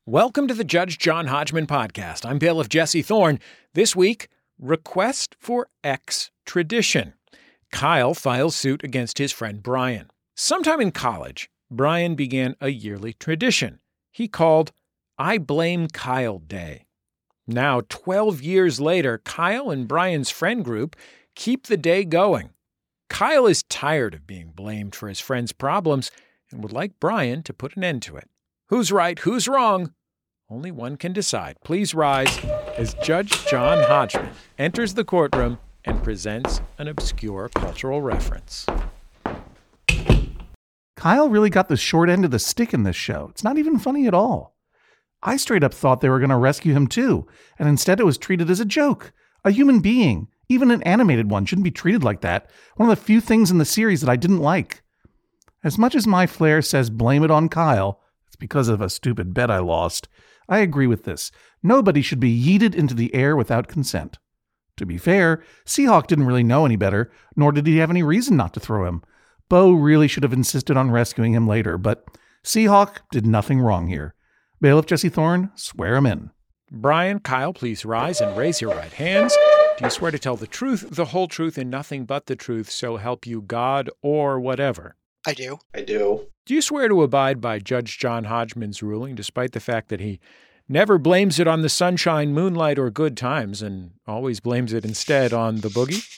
Welcome to the Judge John Hodgman podcast. I'm bailiff Jesse Thorne. This week, request for extradition. Kyle files suit against his friend Brian. Sometime in college, Brian began a yearly tradition he called I Blame Kyle Day. Now, 12 years later, Kyle and Brian's friend group keep the day going. Kyle is tired of being blamed for his friend's problems and would like Brian to put an end to it. Who's right? Who's wrong? Only one can decide. Please rise as Judge John Hodgman enters the courtroom and presents an obscure cultural reference. Kyle really got the short end of the stick in this show. It's not even funny at all. I straight up thought they were going to rescue him too, and instead it was treated as a joke. A human being, even an animated one, shouldn't be treated like that. One of the few things in the series that I didn't like. As much as my flair says blame it on Kyle, it's because of a stupid bet I lost, I agree with this. Nobody should be yeeted into the air without consent. To be fair, Seahawk didn't really know any better, nor did he have any reason not to throw him. Bo really should have insisted on rescuing him later, but Seahawk did nothing wrong here. Bailiff Jesse Thorne, swear him in. Brian, Kyle, please rise and raise your right hands. Do you swear to tell the truth, the whole truth, and nothing but the truth, so help you God or whatever? I do. Do you swear to abide by Judge John Hodgman's ruling, despite the fact that he never blames it on the sunshine, moonlight, or good times, and always blames it instead on the boogie?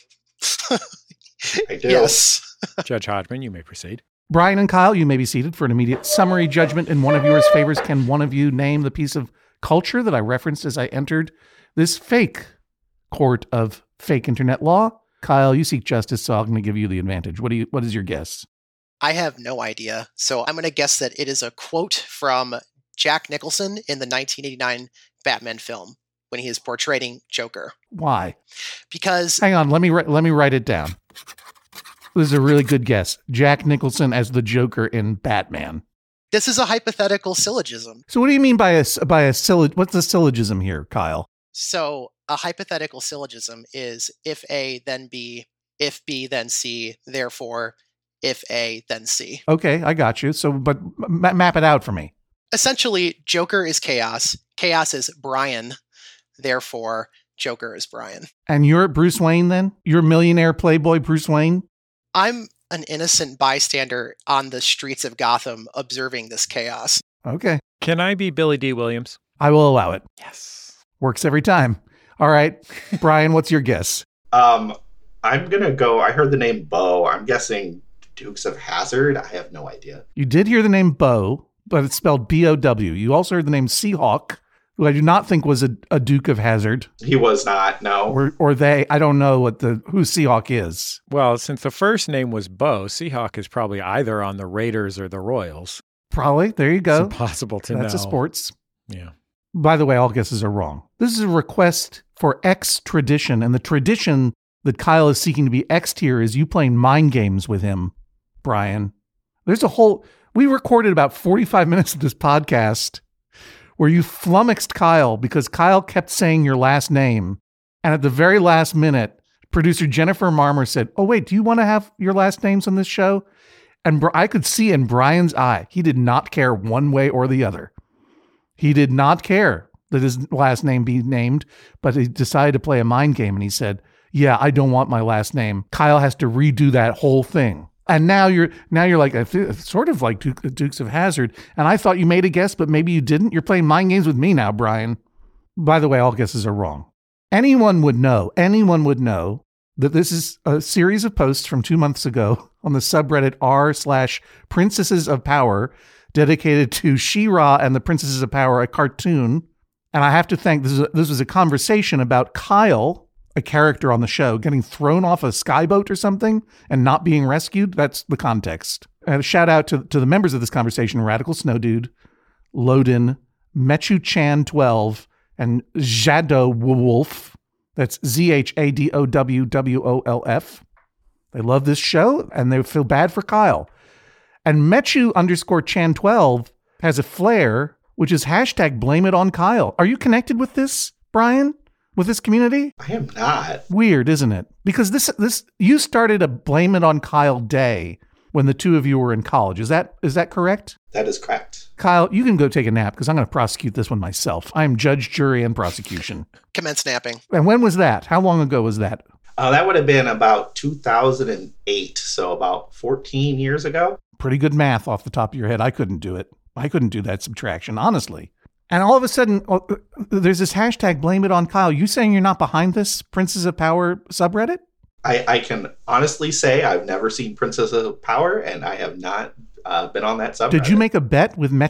I do. Yes. Judge Hodgman, you may proceed. Brian and Kyle, you may be seated for an immediate summary judgment in one of yours favors. Can one of you name the piece of culture that I referenced as I entered this fake court of fake internet law? Kyle, you seek justice, so I'm going to give you the advantage. What is your guess? I have no idea. So I'm going to guess that it is a quote from Jack Nicholson in the 1989 Batman film when he is portraying Joker. Why? Because... Hang on, let me write it down. This is a really good guess. Jack Nicholson as the Joker in Batman. This is a hypothetical syllogism. So what do you mean by a syllogism? What's the syllogism here, Kyle? So a hypothetical syllogism is if A, then B, if B, then C, therefore... if A, then C. Okay, I got you. So, but map it out for me. Essentially, Joker is chaos. Chaos is Brian. Therefore, Joker is Brian. And you're Bruce Wayne then? You're millionaire playboy Bruce Wayne? I'm an innocent bystander on the streets of Gotham observing this chaos. Okay. Can I be Billy D. Williams? I will allow it. Yes. Works every time. All right. Brian, what's your guess? I'm going to go, I heard the name Bo. I'm guessing Dukes of Hazzard? I have no idea. You did hear the name Bo, but it's spelled B-O-W. You also heard the name Seahawk, who I do not think was a Duke of Hazzard. He was not, no. Or they, I don't know who Seahawk is. Well, since the first name was Bo, Seahawk is probably either on the Raiders or the Royals. Probably. There you go. It's impossible to know. That's a sports. Yeah. By the way, all guesses are wrong. This is a request for extradition, and the tradition that Kyle is seeking to be X'd here is you playing mind games with him, Brian. We recorded about 45 minutes of this podcast where you flummoxed Kyle because Kyle kept saying your last name. And at the very last minute, producer Jennifer Marmer said, "Oh, wait, do you want to have your last names on this show?" And I could see in Brian's eye, he did not care one way or the other. He did not care that his last name be named, but he decided to play a mind game. And he said, "Yeah, I don't want my last name. Kyle has to redo that whole thing." And now you're like sort of like Dukes of Hazzard. And I thought you made a guess, but maybe you didn't. You're playing mind games with me now, Brian. By the way, all guesses are wrong. Anyone would know that this is a series of posts from 2 months ago on the subreddit r/Princesses of Power, dedicated to She-Ra and the Princesses of Power, a cartoon. And I have to thank, this was a conversation about Kyle, a character on the show, getting thrown off a skyboat or something and not being rescued. That's the context. And a shout out to the members of this conversation: Radical Snow Dude, Lodin, Mechu Chan 12, and Jado Wolf. That's ZHADOWWOLF. They love this show and they feel bad for Kyle. And Mechu_Chan 12 has a flair, which is hashtag blame it on Kyle. Are you connected with this, Brian? With this community? I am not. Weird, isn't it? Because this you started a blame it on Kyle day when the two of you were in college. Is that correct? That is correct. Kyle, you can go take a nap because I'm going to prosecute this one myself. I am judge, jury, and prosecution. Commence napping. And when was that? How long ago was that? That would have been about 2008, so about 14 years ago. Pretty good math off the top of your head. I couldn't do it. I couldn't do that subtraction, honestly. And all of a sudden, there's this hashtag, blame it on Kyle. You saying you're not behind this Princess of Power subreddit? I can honestly say I've never seen Princess of Power, and I have not been on that subreddit. Did you make a bet with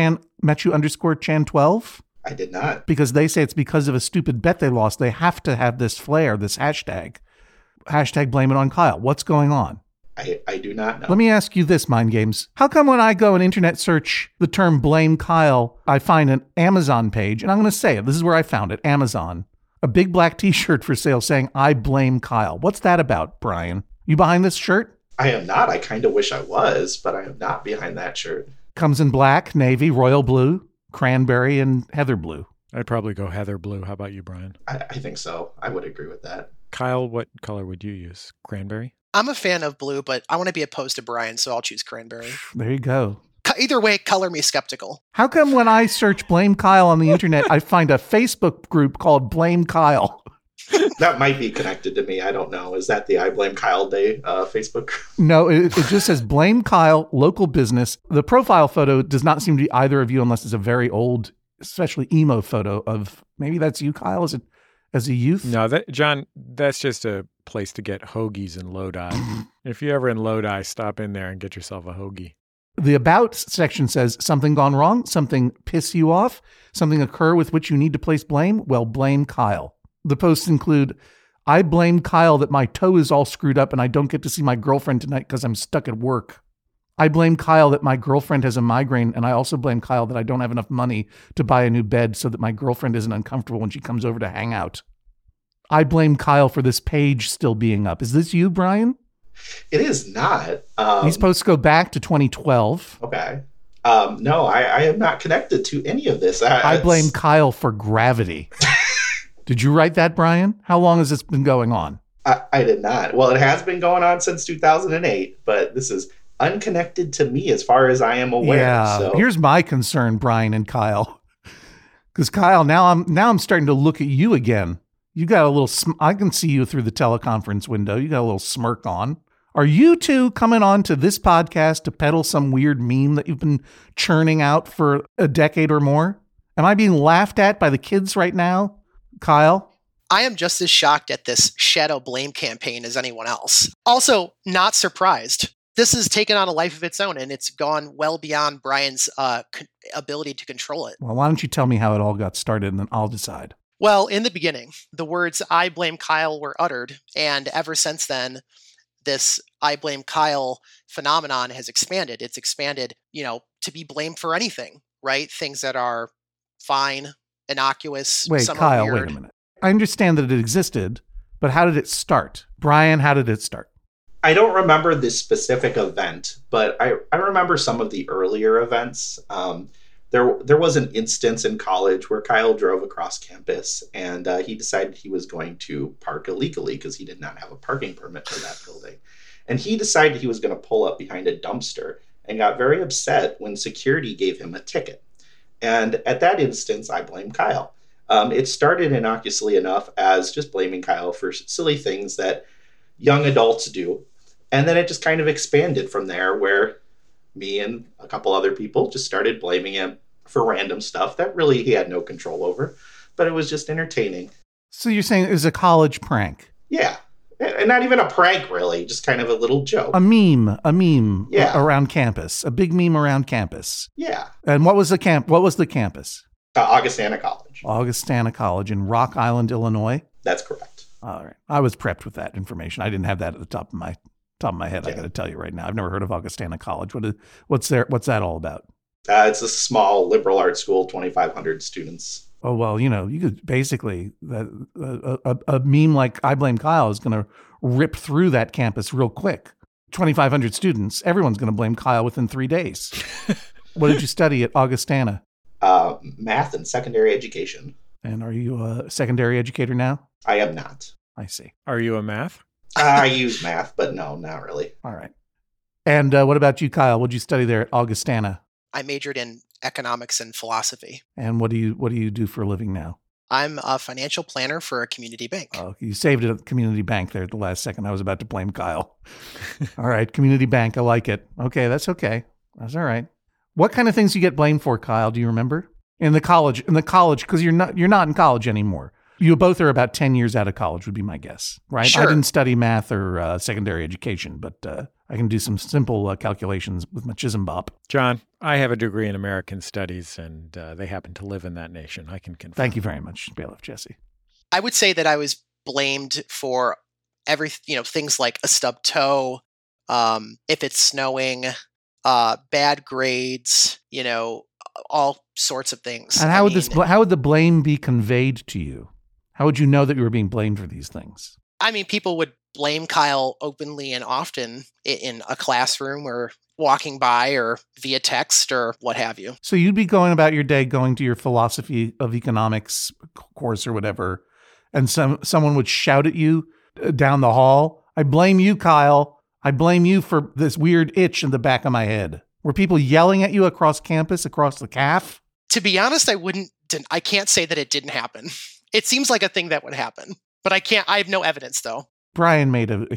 Mechu_Chan12? I did not. Because they say it's because of a stupid bet they lost. They have to have this flair, this hashtag. Hashtag blame it on Kyle. What's going on? I do not know. Let me ask you this, Mind Games. How come when I go and internet search the term blame Kyle, I find an Amazon page, and I'm going to say it. This is where I found it, Amazon. A big black t-shirt for sale saying, I blame Kyle. What's that about, Brian? You behind this shirt? I am not. I kind of wish I was, but I am not behind that shirt. Comes in black, navy, royal blue, cranberry, and heather blue. I'd probably go heather blue. How about you, Brian? I think so. I would agree with that. Kyle, what color would you use? Cranberry? I'm a fan of blue, but I want to be opposed to Brian, so I'll choose cranberry. There you go. Either way, color me skeptical. How come when I search Blame Kyle on the internet, I find a Facebook group called Blame Kyle? That might be connected to me. I don't know. Is that the I Blame Kyle Day Facebook group? No, it just says Blame Kyle, local business. The profile photo does not seem to be either of you unless it's a very old, especially emo photo of, maybe that's you, Kyle, as a youth? No, John, that's just a place to get hoagies in Lodi. If you're ever in Lodi, stop in there and get yourself a hoagie. The About section says, something gone wrong, something piss you off, something occur with which you need to place blame? Well, blame Kyle. The posts include, I blame Kyle that my toe is all screwed up and I don't get to see my girlfriend tonight because I'm stuck at work. I blame Kyle that my girlfriend has a migraine, and I also blame Kyle that I don't have enough money to buy a new bed so that my girlfriend isn't uncomfortable when she comes over to hang out. I blame Kyle for this page still being up. Is this you, Brian? It is not. These posts go back to 2012. Okay. No, I am not connected to any of this. I blame Kyle for gravity. Did you write that, Brian? How long has this been going on? I did not. Well, it has been going on since 2008, but this is unconnected to me as far as I am aware. Yeah. So. Here's my concern, Brian and Kyle. Because Kyle, now I'm starting to look at you again. You got a little. I can see you through the teleconference window. You got a little smirk on. Are you two coming on to this podcast to peddle some weird meme that you've been churning out for a decade or more? Am I being laughed at by the kids right now, Kyle? I am just as shocked at this shadow blame campaign as anyone else. Also, not surprised. This has taken on a life of its own, and it's gone well beyond Brian's ability to control it. Well, why don't you tell me how it all got started, and then I'll decide. Well, in the beginning, the words I blame Kyle were uttered, and ever since then, this I blame Kyle phenomenon has expanded. It's expanded, to be blamed for anything, right? Things that are fine, innocuous. Wait, some Kyle, are weird. wait a minute. I understand that it existed, but how did it start? Brian, how did it start? I don't remember this specific event, but I remember some of the earlier events. There was an instance in college where Kyle drove across campus and he decided he was going to park illegally because he did not have a parking permit for that building. And he decided he was going to pull up behind a dumpster and got very upset when security gave him a ticket. And at that instance, I blame Kyle. It started innocuously enough as just blaming Kyle for silly things that young adults do. And then it just kind of expanded from there where me and a couple other people just started blaming him for random stuff that really he had no control over, but it was just entertaining. So you're saying it was a college prank? Yeah. And not even a prank, really, just kind of a little joke. A meme Yeah. Around campus, a big meme around campus. Yeah. And what was the campus? Augustana College. Augustana College in Rock Island, Illinois. That's correct. All right. I was prepped with that information. I didn't have that at the top of my head. Yeah. I got to tell you right now. I've never heard of Augustana College. What's that all about? It's a small liberal arts school, 2,500 students. Oh, well, you could basically, a meme like I blame Kyle is going to rip through that campus real quick. 2,500 students, everyone's going to blame Kyle within 3 days. What did you study at Augustana? Math and secondary education. And are you a secondary educator now? I am not. I see. Are you a math? I use math, but no, not really. All right. And what about you, Kyle? What did you study there at Augustana? I majored in economics and philosophy. And what do you do for a living now? I'm a financial planner for a community bank. Oh, you saved it at the community bank there at the last second. I was about to blame Kyle. All right, community bank. I like it. Okay, that's okay. That's all right. What kind of things do you get blamed for, Kyle? Do you remember? In the college, because you're not in college anymore. You both are about 10 years out of college, would be my guess, right? Sure. I didn't study math or secondary education, but I can do some simple calculations with my Chisenbop. John, I have a degree in American Studies, and they happen to live in that nation. I can confirm. Thank you very much, Bailiff Jesse. I would say that I was blamed for things like a stubbed toe, if it's snowing, bad grades, all sorts of things. And how would the blame be conveyed to you? How would you know that you were being blamed for these things? I mean, people would blame Kyle openly and often in a classroom or walking by or via text or what have you. So you'd be going about your day, going to your philosophy of economics course or whatever, and someone would shout at you down the hall, "I blame you, Kyle. I blame you for this weird itch in the back of my head." Were people yelling at you across campus, across the CAF? To be honest, I can't say that it didn't happen. It seems like a thing that would happen, but I have no evidence though. Brian made a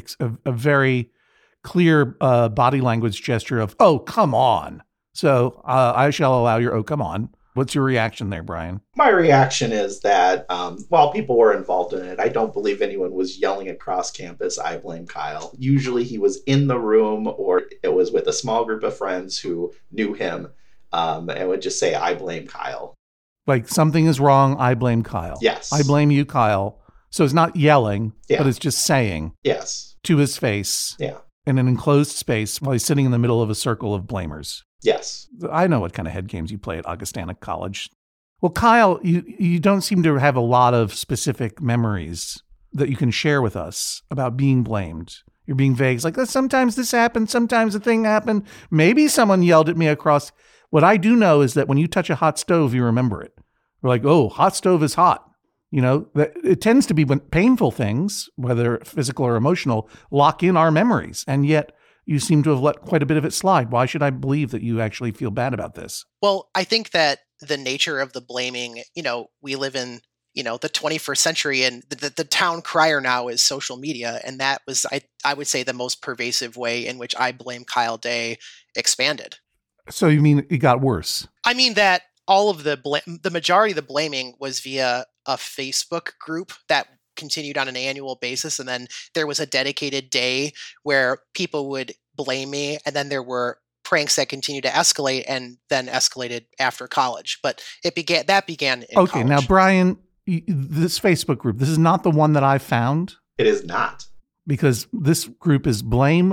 very clear body language gesture of, "Oh, come on." So I shall allow your, "Oh, come on." What's your reaction there, Brian? My reaction is that while people were involved in it, I don't believe anyone was yelling across campus, "I blame Kyle." Usually he was in the room or it was with a small group of friends who knew him and would just say, "I blame Kyle." Like, something is wrong, I blame Kyle. Yes. I blame you, Kyle. So it's not yelling, Yeah. but it's just saying Yes. to his face Yeah. in an enclosed space while he's sitting in the middle of a circle of blamers. Yes. I know what kind of head games you play at Augustana College. Well, Kyle, you don't seem to have a lot of specific memories that you can share with us about being blamed. You're being vague. It's like, sometimes this happened, sometimes a thing happened. Maybe someone yelled at me across. What I do know is that when you touch a hot stove, you remember it. We're like, "Oh, hot stove is hot." That it tends to be when painful things, whether physical or emotional, lock in our memories. And yet you seem to have let quite a bit of it slide. Why should I believe that you actually feel bad about this? Well, I think that the nature of the blaming, we live in, the 21st century, and the town crier now is social media. And that was, I would say, the most pervasive way in which I blame Kyle Day expanded. So you mean it got worse? I mean that all of the majority of the blaming was via a Facebook group that continued on an annual basis. And then there was a dedicated day where people would blame me. And then there were pranks that continued to escalate and then escalated after college. But that began in Okay, college. now, Brian, this Facebook group, this is not the one that I found, It is not. because this group is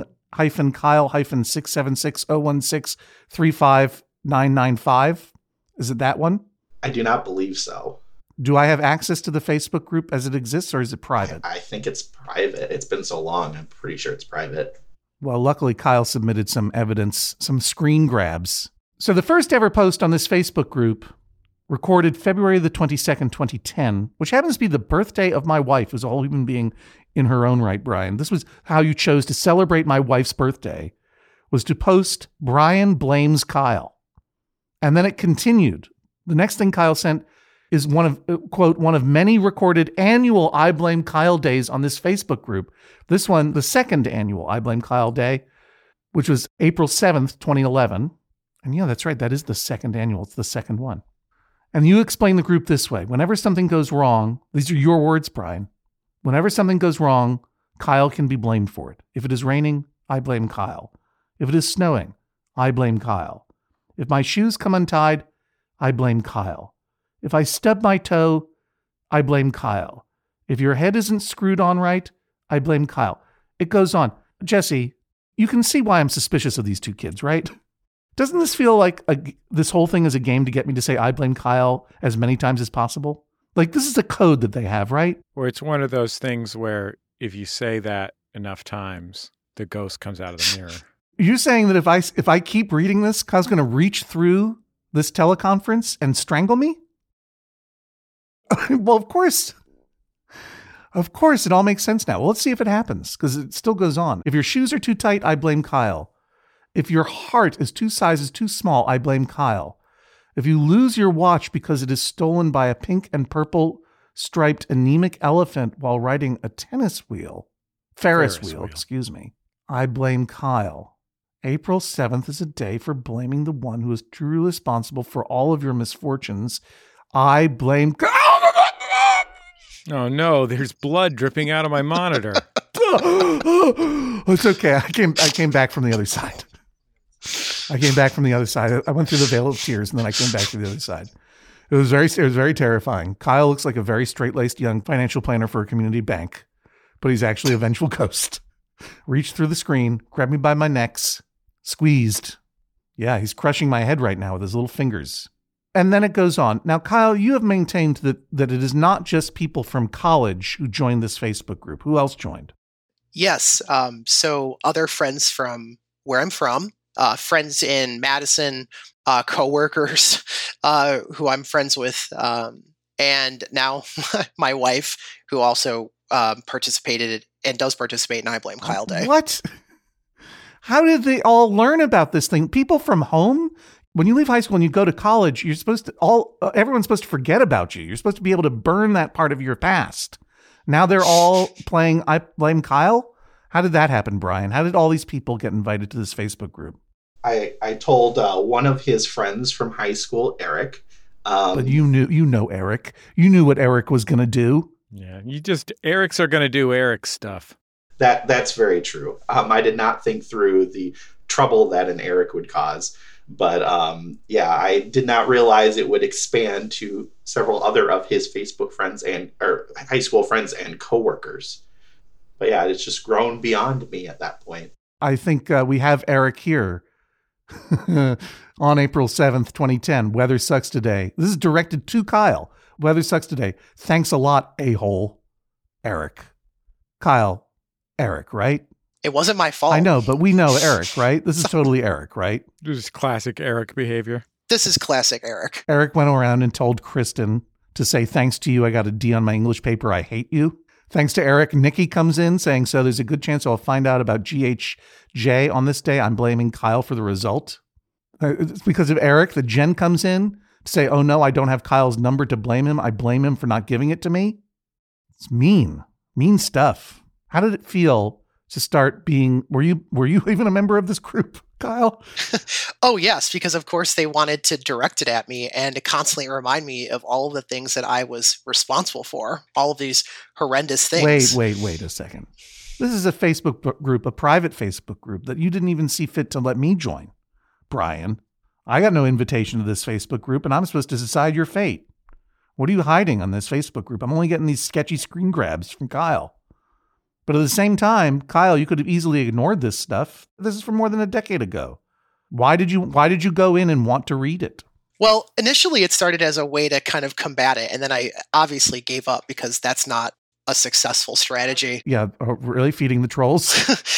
blame-Kyle-676-016-35995. Is it that one? I do not believe so. Do I have access to the Facebook group as it exists, or is it private? I think it's private. It's been so long. I'm pretty sure it's private. Well, luckily, Kyle submitted some evidence, some screen grabs. So the first ever post on this Facebook group, recorded February the 22nd, 2010, which happens to be the birthday of my wife, who's a whole human being in her own right, Brian. This was how you chose to celebrate my wife's birthday, was to post "Brian blames Kyle." And then it continued. The next thing Kyle sent is one of many recorded annual I Blame Kyle days on this Facebook group. This one, the second annual I Blame Kyle Day, which was April 7th, 2011. And yeah, that's right. That is the second annual. It's the second one. And you explain the group this way. Whenever something goes wrong, these are your words, Brian. Whenever something goes wrong, Kyle can be blamed for it. If it is raining, I blame Kyle. If it is snowing, I blame Kyle. If my shoes come untied, I blame Kyle. If I stub my toe, I blame Kyle. If your head isn't screwed on right, I blame Kyle. It goes on. Jesse, you can see why I'm suspicious of these two kids, right? Doesn't this feel like this whole thing is a game to get me to say I blame Kyle as many times as possible? Like, this is a code that they have, right? Or it's one of those things where if you say that enough times, the ghost comes out of the mirror. You're saying that if I keep reading this, Kyle's going to reach through this teleconference and strangle me? Well, of course. Of course, it all makes sense now. Well, let's see if it happens, because it still goes on. If your shoes are too tight, I blame Kyle. If your heart is 2 sizes too small, I blame Kyle. If you lose your watch because it is stolen by a pink and purple striped anemic elephant while riding a Ferris wheel, excuse me, I blame Kyle. April 7th is a day for blaming the one who is truly responsible for all of your misfortunes. I blame Kyle. Oh no, there's blood dripping out of my monitor. It's okay. I came back from the other side. I went through the veil of tears and then I came back to the other side. It was very terrifying. Kyle looks like a very straight-laced young financial planner for a community bank, but he's actually a vengeful ghost. Reached through the screen, grabbed me by my necks, squeezed. Yeah, he's crushing my head right now with his little fingers. And then it goes on. Now, Kyle, you have maintained that it is not just people from college who joined this Facebook group. Who else joined? Yes. So other friends from where I'm from, friends in Madison, coworkers who I'm friends with, and now my wife, who also participated and does participate in I Blame Kyle Day. What? How did they all learn about this thing? People from home? When you leave high school and you go to college, you're supposed to everyone's supposed to forget about you. You're supposed to be able to burn that part of your past. Now they're all playing I Blame Kyle? How did that happen, Brian? How did all these people get invited to this Facebook group? I told one of his friends from high school, Eric. But you know Eric. You knew what Eric was going to do. Yeah, Erics are going to do Eric stuff. That's very true. I did not think through the trouble that an Eric would cause. But I did not realize it would expand to several other of his Facebook friends or high school friends and coworkers. But yeah, it's just grown beyond me at that point. I think we have Eric here on April 7th, 2010. Weather sucks today. This is directed to Kyle. Weather sucks today. Thanks a lot, a-hole. Eric. Kyle. Eric, right? It wasn't my fault. I know, but we know Eric, right? This is totally Eric, right? This is classic Eric behavior. This is classic Eric. Eric went around and told Kristen to say, thanks to you, I got a D on my English paper. I hate you. Thanks to Eric, Nikki comes in saying, so there's a good chance I'll find out about GHJ on this day. I'm blaming Kyle for the result. It's because of Eric that Jen comes in to say, oh no, I don't have Kyle's number to blame him. I blame him for not giving it to me. It's mean stuff. How did it feel to start being, were you even a member of this group, Kyle? Oh, yes, because of course they wanted to direct it at me and to constantly remind me of all of the things that I was responsible for, all of these horrendous things. Wait a second. This is a Facebook group, a private Facebook group that you didn't even see fit to let me join, Brian. I got no invitation to this Facebook group and I'm supposed to decide your fate. What are you hiding on this Facebook group? I'm only getting these sketchy screen grabs from Kyle. But at the same time, Kyle, you could have easily ignored this stuff. This is from more than a decade ago. Why did you go in and want to read it? Well, initially it started as a way to kind of combat it. And then I obviously gave up because that's not a successful strategy. Yeah, really feeding the trolls?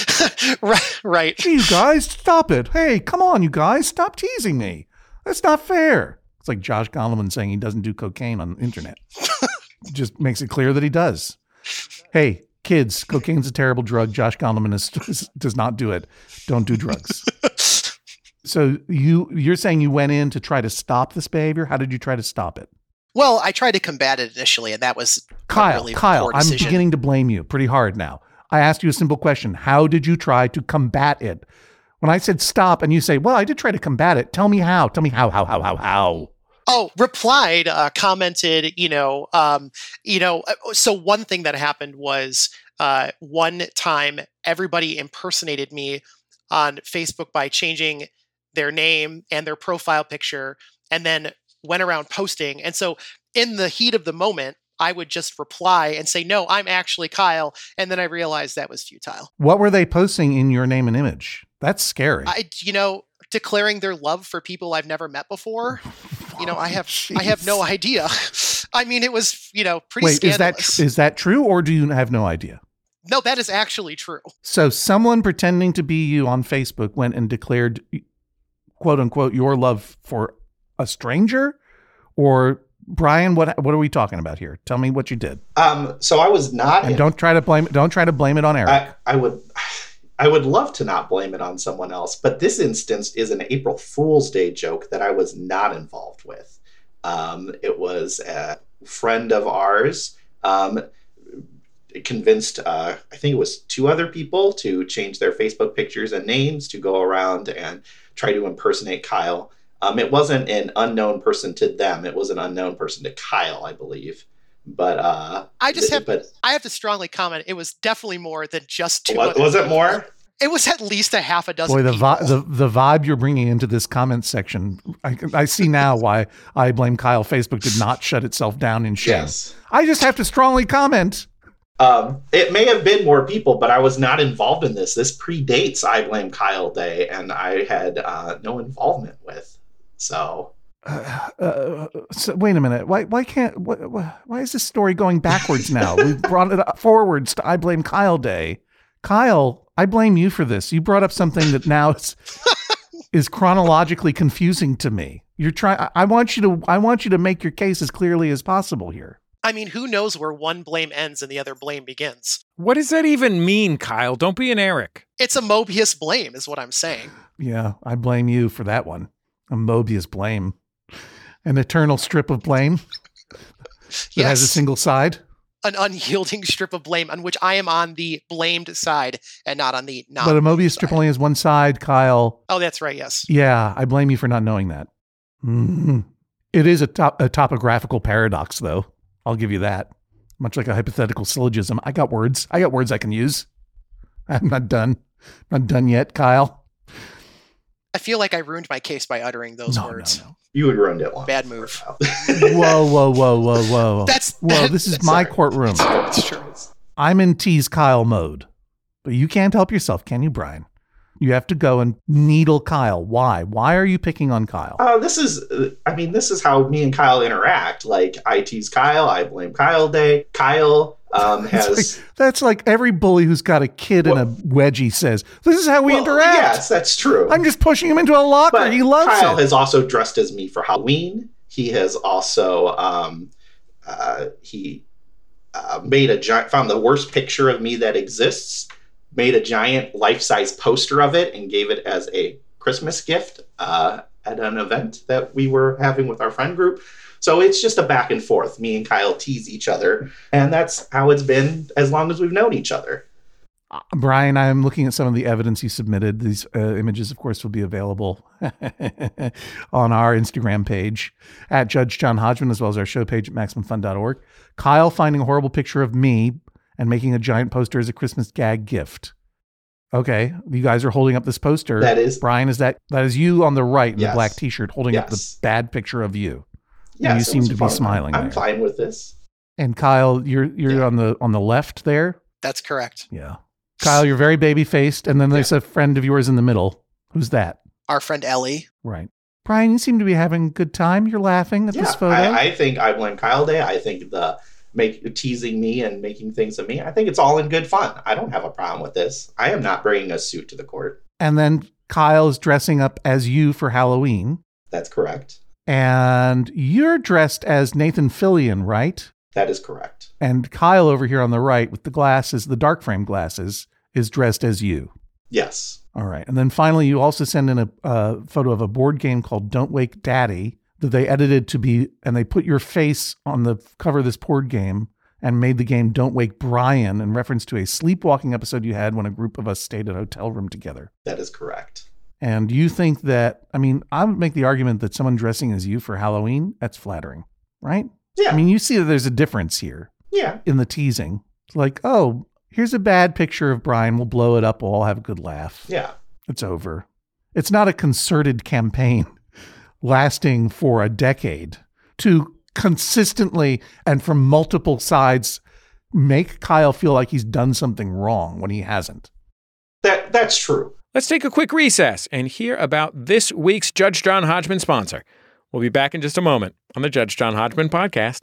Right. Gee, you guys, stop it. Hey, come on, you guys, stop teasing me. That's not fair. It's like Josh Gondelman saying he doesn't do cocaine on the internet. Just makes it clear that he does. Hey, kids, cocaine's a terrible drug. Josh Gondelman does not do it. Don't do drugs. So you're saying you went in to try to stop this behavior? How did you try to stop it? Well, I tried to combat it initially, and that was Kyle, a really poor decision. I'm beginning to blame you pretty hard now. I asked you a simple question. How did you try to combat it? When I said stop and you say, well, I did try to combat it. Tell me how. Tell me how. Oh, replied, commented, so one thing that happened was one time everybody impersonated me on Facebook by changing their name and their profile picture and then went around posting. And so in the heat of the moment, I would just reply and say, no, I'm actually Kyle. And then I realized that was futile. What were they posting in your name and image? That's scary. Declaring their love for people I've never met before. I have no idea. I mean, it was, pretty scandalous. Is that true or do you have no idea? No, that is actually true. So someone pretending to be you on Facebook went and declared, quote unquote, your love for a stranger? Or Brian, what are we talking about here? Tell me what you did. So I was not. And don't try to blame it on Eric. I would love to not blame it on someone else, but this instance is an April Fool's Day joke that I was not involved with. It was a friend of ours convinced, I think it was 2 other people to change their Facebook pictures and names to go around and try to impersonate Kyle. It wasn't an unknown person to them. It was an unknown person to Kyle, I believe. But I have to strongly comment. It was definitely more than just 2. Was it more? It was at least a half a dozen. Boy, the people. the vibe you're bringing into this comment section, I see now why I blame Kyle. Facebook did not shut itself down in shame. Yes. I just have to strongly comment. It may have been more people, but I was not involved in this. This predates I Blame Kyle Day, and I had no involvement with. So wait a minute. Why is this story going backwards now? We brought it up forwards to I Blame Kyle Day. Kyle, I blame you for this. You brought up something that now is chronologically confusing to me. I want you to make your case as clearly as possible here. I mean, who knows where one blame ends and the other blame begins? What does that even mean, Kyle? Don't be an Eric. It's a Mobius blame, is what I'm saying. Yeah, I blame you for that one. A Mobius blame. An eternal strip of blame that has a single side. An unyielding strip of blame on which I am on the blamed side and not on the not. But a Mobius strip only has one side, Kyle. Oh, that's right, yes. Yeah, I blame you for not knowing that. Mm-hmm. It is a topographical paradox, though. I'll give you that. Much like a hypothetical syllogism. I got words I can use. I'm not done. I'm not done yet, Kyle. I feel like I ruined my case by uttering those words. No. You would ruin it once. Bad move. Whoa. This is my courtroom. It's true. I'm in tease Kyle mode. But you can't help yourself, can you, Brian? You have to go and needle Kyle. Why? Why are you picking on Kyle? This is how me and Kyle interact. Like, I tease Kyle, I blame Kyle Day. Kyle that's like every bully who's got a kid in a wedgie says, this is how we interact. Yes, that's true. I'm just pushing him into a locker. But he loves Kyle it. has also dressed as me for Halloween. He has also made a giant, found the worst picture of me that exists, made a giant life-size poster of it, and gave it as a Christmas gift at an event that we were having with our friend group. So it's just a back and forth. Me and Kyle tease each other, and that's how it's been as long as we've known each other. Brian, I'm looking at some of the evidence you submitted. These images, of course, will be available on our Instagram page at Judge John Hodgman, as well as our show page at MaximumFun.org. Kyle finding a horrible picture of me and making a giant poster as a Christmas gag gift. Okay, you guys are holding up this poster. That is. Brian, that is you on the right in Yes. the black t-shirt holding up Yes. the bad picture of you. Yeah, you seem to be smiling. I'm there. fine with this. And Kyle, you're on the left there. That's correct. Yeah. Kyle, you're very baby-faced, and then there's a friend of yours in the middle. Who's that? Our friend Ellie. Right. Brian, you seem to be having a good time. You're laughing at this photo. I think I blame Kyle Day. I think teasing me and making things of me, I think it's all in good fun. I don't have a problem with this. I am not bringing a suit to the court. And then Kyle is dressing up as you for Halloween. That's correct. And you're dressed as Nathan Fillion, right? That is correct. And Kyle over here on the right with the glasses, the dark frame glasses, is dressed as you. Yes. All right. And then finally, you also send in a photo of a board game called Don't Wake Daddy that they edited to be, and they put your face on the cover of this board game and made the game Don't Wake Brian in reference to a sleepwalking episode you had when a group of us stayed in a hotel room together. That is correct. And you think that, I would make the argument that someone dressing as you for Halloween, that's flattering, right? Yeah. You see that there's a difference here. Yeah. In the teasing. It's like, oh, here's a bad picture of Brian. We'll blow it up. We'll all have a good laugh. Yeah. It's over. It's not a concerted campaign lasting for a decade to consistently and from multiple sides make Kyle feel like he's done something wrong when he hasn't. That's true. Let's take a quick recess and hear about this week's Judge John Hodgman sponsor. We'll be back in just a moment on the Judge John Hodgman podcast.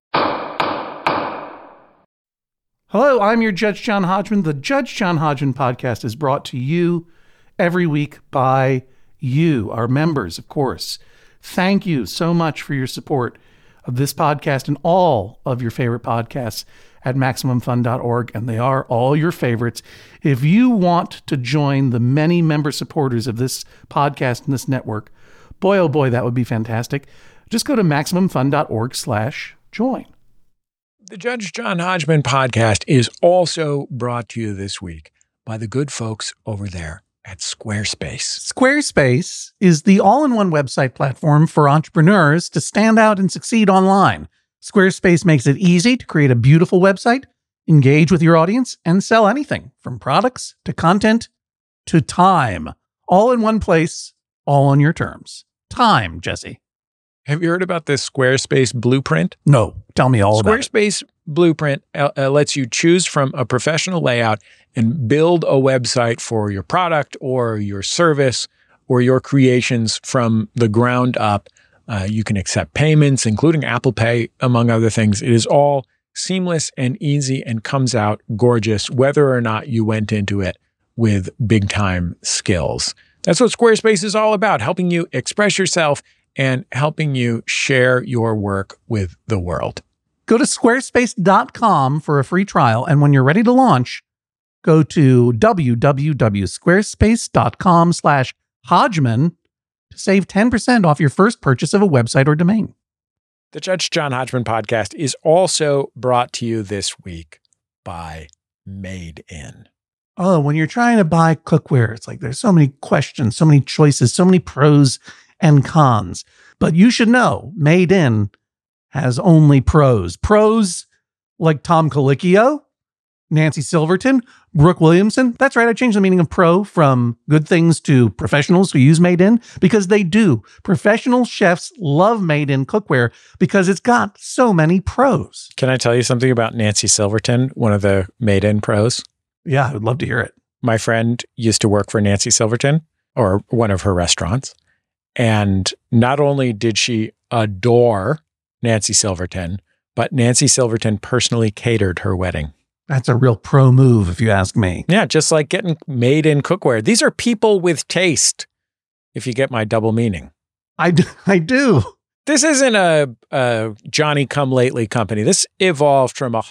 Hello, I'm your Judge John Hodgman. The Judge John Hodgman podcast is brought to you every week by you, our members, of course. Thank you so much for your support of this podcast and all of your favorite podcasts at MaximumFun.org, and they are all your favorites. If you want to join the many member supporters of this podcast and this network, boy, oh boy, that would be fantastic. Just go to MaximumFun.org/join. The Judge John Hodgman podcast is also brought to you this week by the good folks over there at Squarespace. Squarespace is the all-in-one website platform for entrepreneurs to stand out and succeed online. Squarespace makes it easy to create a beautiful website, engage with your audience, and sell anything from products to content to time. All in one place, all on your terms. Time, Jesse. Have you heard about this Squarespace blueprint? No, tell me all about it. Squarespace blueprint lets you choose from a professional layout and build a website for your product or your service or your creations from the ground up. You can accept payments, including Apple Pay, among other things. It is all seamless and easy and comes out gorgeous, whether or not you went into it with big time skills. That's what Squarespace is all about, helping you express yourself and helping you share your work with the world. Go to squarespace.com for a free trial. And when you're ready to launch, go to www.squarespace.com/Hodgman to save 10% off your first purchase of a website or domain. The Judge John Hodgman podcast is also brought to you this week by Made In. Oh, when you're trying to buy cookware, it's like there's so many questions, so many choices, so many pros and cons. But you should know, Made In has only pros. Pros like Tom Colicchio, Nancy Silverton, Brooke Williamson. That's right, I changed the meaning of pro from good things to professionals who use Made In, because they do. Professional chefs love Made In cookware because it's got so many pros. Can I tell you something about Nancy Silverton, one of the Made In pros? Yeah, I would love to hear it. My friend used to work for Nancy Silverton, or one of her restaurants. And not only did she adore Nancy Silverton, but Nancy Silverton personally catered her wedding. That's a real pro move, if you ask me. Yeah, just like getting Made In cookware. These are people with taste, if you get my double meaning. I do. This isn't a Johnny-come-lately company. This evolved from a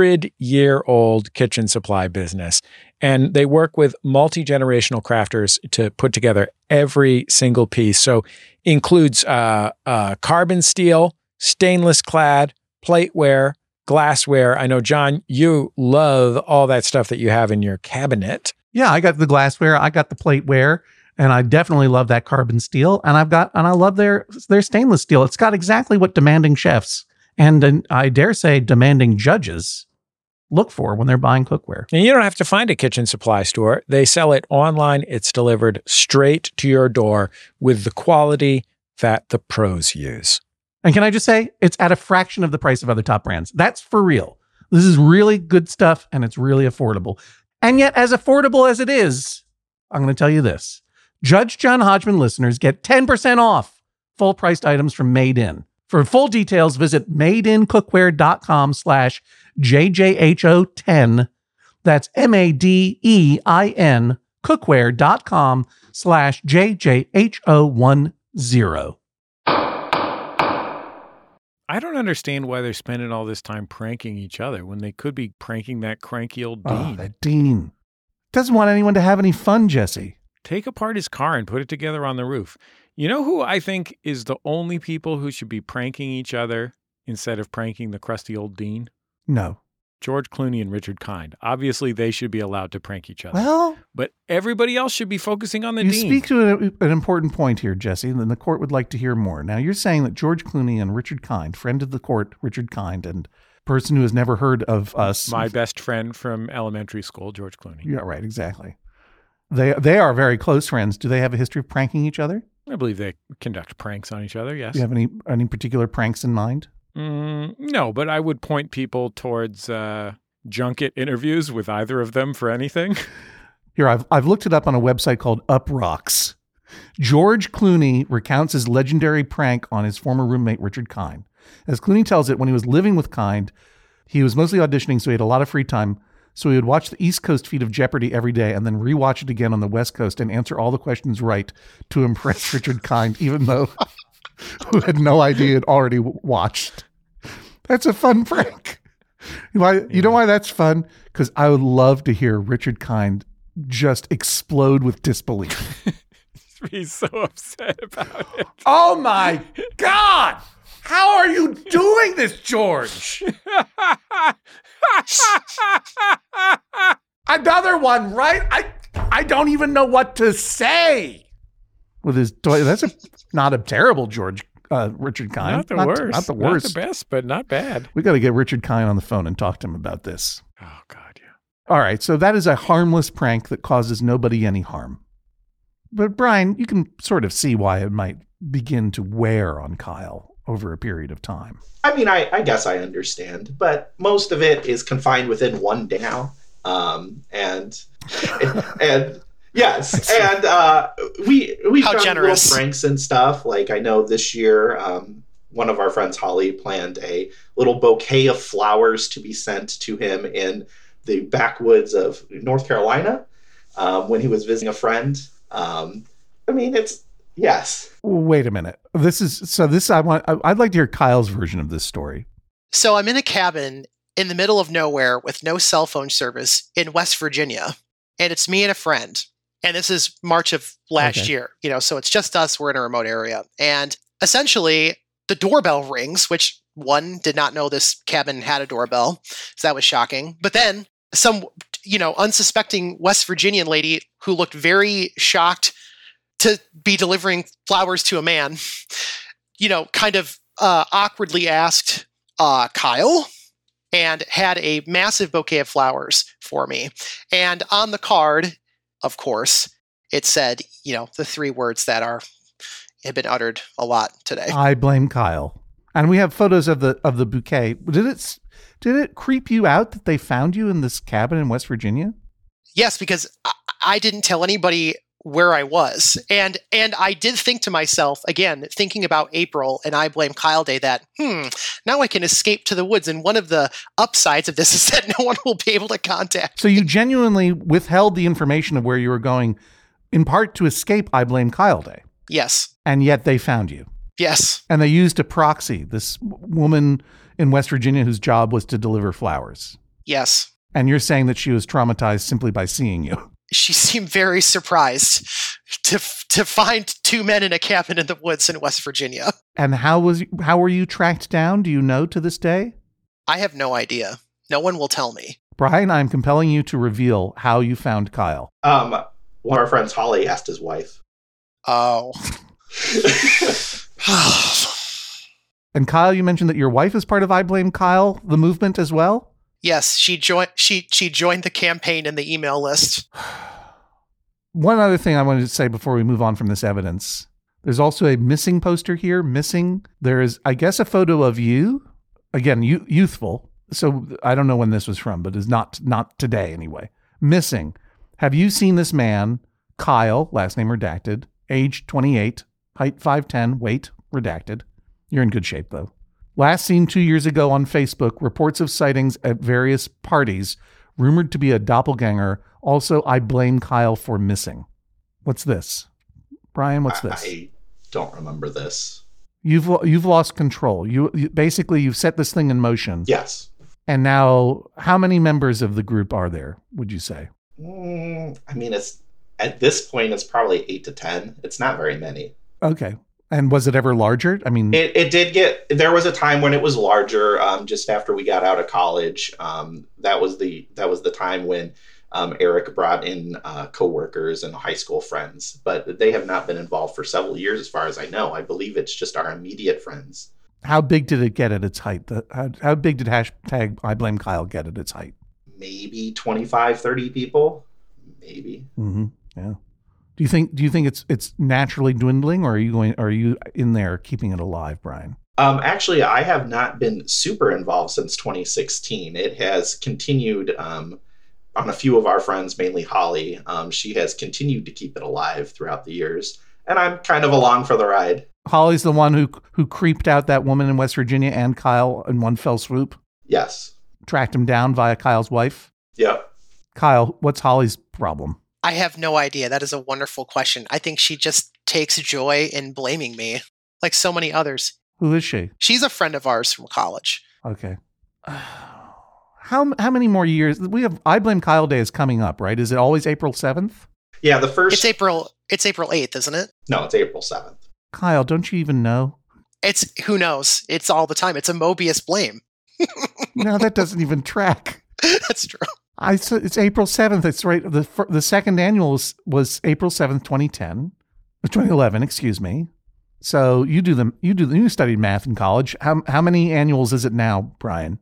100-year-old kitchen supply business, and they work with multi-generational crafters to put together every single piece. So includes carbon steel, stainless clad, plateware, glassware. I know, John, you love all that stuff that you have in your cabinet. Yeah, I got the glassware, I got the plateware, and I definitely love that carbon steel. And I love their stainless steel. It's got exactly what demanding chefs and I dare say demanding judges look for when they're buying cookware. And you don't have to find a kitchen supply store. They sell it online. It's delivered straight to your door with the quality that the pros use. And can I just say, it's at a fraction of the price of other top brands. That's for real. This is really good stuff, and it's really affordable. And yet, as affordable as it is, I'm going to tell you this. Judge John Hodgman listeners get 10% off full-priced items from Made In. For full details, visit madeincookware.com/JJHO10. That's MADEIN cookware.com/JJHO10. I don't understand why they're spending all this time pranking each other when they could be pranking that cranky old Dean. Oh, that Dean. Doesn't want anyone to have any fun, Jesse. Take apart his car and put it together on the roof. You know who I think is the only people who should be pranking each other instead of pranking the crusty old Dean? No. George Clooney and Richard Kind. Obviously, they should be allowed to prank each other. Well, but everybody else should be focusing on the you Dean. You speak to an important point here, Jesse, and the court would like to hear more. Now, you're saying that George Clooney and Richard Kind, friend of the court, Richard Kind, and person who has never heard of us. My best friend from elementary school, George Clooney. Yeah, right, exactly. They are very close friends. Do they have a history of pranking each other? I believe they conduct pranks on each other, yes. Do you have any particular pranks in mind? No, but I would point people towards junket interviews with either of them for anything. Here, I've looked it up on a website called UpRocks. George Clooney recounts his legendary prank on his former roommate, Richard Kind. As Clooney tells it, when he was living with Kind, he was mostly auditioning, so he had a lot of free time. So he would watch the East Coast feed of Jeopardy every day and then rewatch it again on the West Coast and answer all the questions right to impress Richard Kind, even though who had no idea had already watched. That's a fun prank. You know why that's fun? Because I would love to hear Richard Kind just explode with disbelief. He's so upset about it. Oh my God! How are you doing this, George? Another one, right? I don't even know what to say. With his toy, that's not a terrible Richard Kind. Not the worst. Not the worst. Not the best, but not bad. We got to get Richard Kind on the phone and talk to him about this. Oh, God, yeah. All right, so that is a harmless prank that causes nobody any harm. But Brian, you can sort of see why it might begin to wear on Kyle over a period of time. I mean, I guess I understand, but most of it is confined within one day now. And yes, and we How done generous. little pranks and stuff. Like I know this year, one of our friends, Holly, planned a little bouquet of flowers to be sent to him in the backwoods of North Carolina when he was visiting a friend. I mean, it's yes. Wait a minute. I'd like to hear Kyle's version of this story. So I'm in a cabin in the middle of nowhere with no cell phone service in West Virginia, and it's me and a friend. And this is March of last year, so it's just us. We're in a remote area. And essentially the doorbell rings, which one did not know this cabin had a doorbell. So that was shocking. But then some, unsuspecting West Virginian lady who looked very shocked to be delivering flowers to a man, kind of awkwardly asked, Kyle? And had a massive bouquet of flowers for me. And on the card, of course, it said, the three words that have been uttered a lot today. I blame Kyle. And we have photos of the bouquet. Did it creep you out that they found you in this cabin in West Virginia? Yes, because I didn't tell anybody where I was. And I did think to myself, again, thinking about April and I Blame Kyle Day, that, now I can escape to the woods. And one of the upsides of this is that no one will be able to contact So me. you genuinely withheld the information of where you were going, in part to escape I Blame Kyle Day. Yes. And yet they found you. Yes. And they used a proxy, this woman in West Virginia whose job was to deliver flowers. Yes. And you're saying that she was traumatized simply by seeing you. She seemed very surprised to find two men in a cabin in the woods in West Virginia. And how were you tracked down? Do you know to this day? I have no idea. No one will tell me. Brian, I'm compelling you to reveal how you found Kyle. One of our friends, Holly, asked his wife. Oh. And Kyle, you mentioned that your wife is part of I Blame Kyle, the movement as well? Yes, she joined the campaign in the email list. One other thing I wanted to say before we move on from this evidence. There's also a missing poster here. Missing. There is, I guess, a photo of you. Again, youthful. So I don't know when this was from, but it's not today anyway. Missing. Have you seen this man, Kyle, last name redacted, age 28, height 5'10", weight redacted. You're in good shape, though. Last seen 2 years ago on Facebook, reports of sightings at various parties, rumored to be a doppelganger. Also, I blame Kyle for missing. What's this? Brian, what's this? I don't remember this. You've lost control. You basically, you've set this thing in motion. Yes. And now, how many members of the group are there, would you say? I mean, at this point, it's probably 8 to 10. It's not very many. Okay. And was it ever larger? I mean, it did there was a time when it was larger, just after we got out of college. That was the time when Eric brought in coworkers and high school friends, but they have not been involved for several years, as far as I know. I believe it's just our immediate friends. how big did it get at its height? How big did hashtag I Blame Kyle get at its height? Maybe 25, 30 people. Maybe. Mm-hmm. Yeah. Do you think it's naturally dwindling, or are you in there keeping it alive, Brian? Actually, I have not been super involved since 2016. It has continued on a few of our friends, mainly Holly. She has continued to keep it alive throughout the years, and I'm kind of along for the ride. Holly's the one who creeped out that woman in West Virginia and Kyle in one fell swoop? Yes. Tracked him down via Kyle's wife? Yep. Kyle, what's Holly's problem? I have no idea. That is a wonderful question. I think she just takes joy in blaming me. like so many others. Who is she? She's a friend of ours from college. Okay. How many more years? We have I Blame Kyle Day is coming up, right? Is it always April 7th? Yeah, the first. It's April 8th, isn't it? No, it's April 7th. Kyle, don't you even know? It's who knows? It's all the time. It's a Mobius blame. No, that doesn't even track. That's true. It's April 7th. It's right. The second annual was April 7th, 2011, excuse me. So you studied math in college. How many annuals is it now, Brian?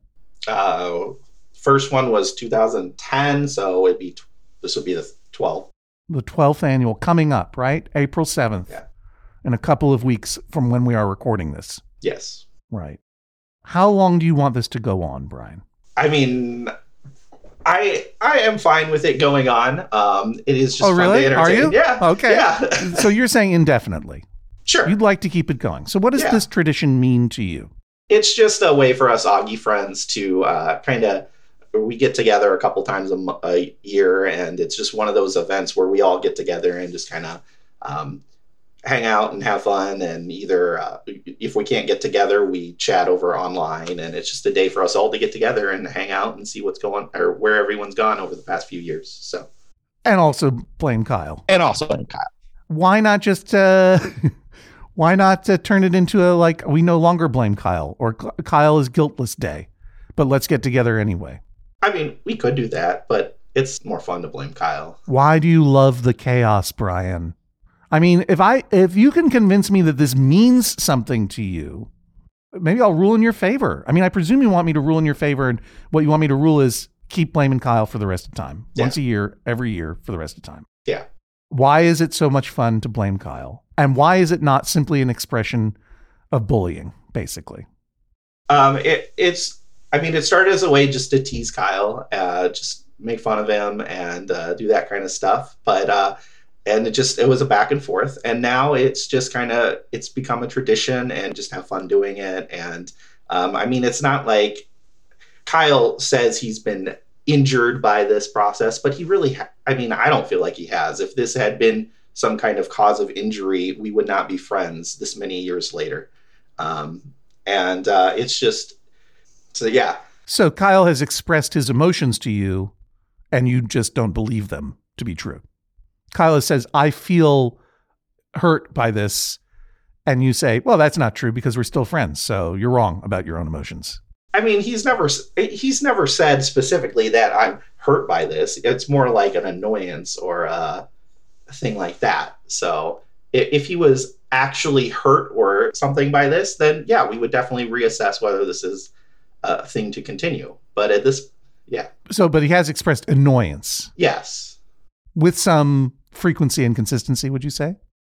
First one was 2010, so this would be the 12th. The 12th annual coming up, right? April 7th. Yeah. In a couple of weeks from when we are recording this. Yes. Right. How long do you want this to go on, Brian? I mean, I am fine with it going on. It is just fun to entertain. Are you? Yeah. Okay. Yeah. So you're saying indefinitely. Sure. You'd like to keep it going. So what does this tradition mean to you? It's just a way for us Augie friends to we get together a couple times a year, and it's just one of those events where we all get together and just kind of hang out and have fun. And either if we can't get together, we chat over online, and it's just a day for us all to get together and hang out and see what's going or where everyone's gone over the past few years. So, and also blame Kyle. Why not just why not turn it into we no longer blame Kyle, or Kyle is guiltless day, but let's get together anyway? I mean, we could do that, but it's more fun to blame Kyle. Why do you love the chaos, Brian? I mean, if you can convince me that this means something to you, maybe I'll rule in your favor. I mean, I presume you want me to rule in your favor, and what you want me to rule is keep blaming Kyle for the rest of the time. Yeah. Once a year, every year for the rest of the time. Yeah. Why is it so much fun to blame Kyle? And why is it not simply an expression of bullying, basically? It started as a way just to tease Kyle, just make fun of him and do that kind of stuff. But and it was a back and forth, and now it's just it's become a tradition and just have fun doing it. And it's not like Kyle says he's been injured by this process, but he really, I don't feel like he has. If this had been some kind of cause of injury, we would not be friends this many years later. It's just, so yeah. So Kyle has expressed his emotions to you, and you just don't believe them to be true. Kyle says, I feel hurt by this. And you say, well, that's not true because we're still friends. So you're wrong about your own emotions. He's never said specifically that I'm hurt by this. It's more like an annoyance or a thing like that. So if he was actually hurt or something by this, then yeah, we would definitely reassess whether this is a thing to continue. But at this, yeah. But he has expressed annoyance. Yes. With some frequency and consistency, would you say?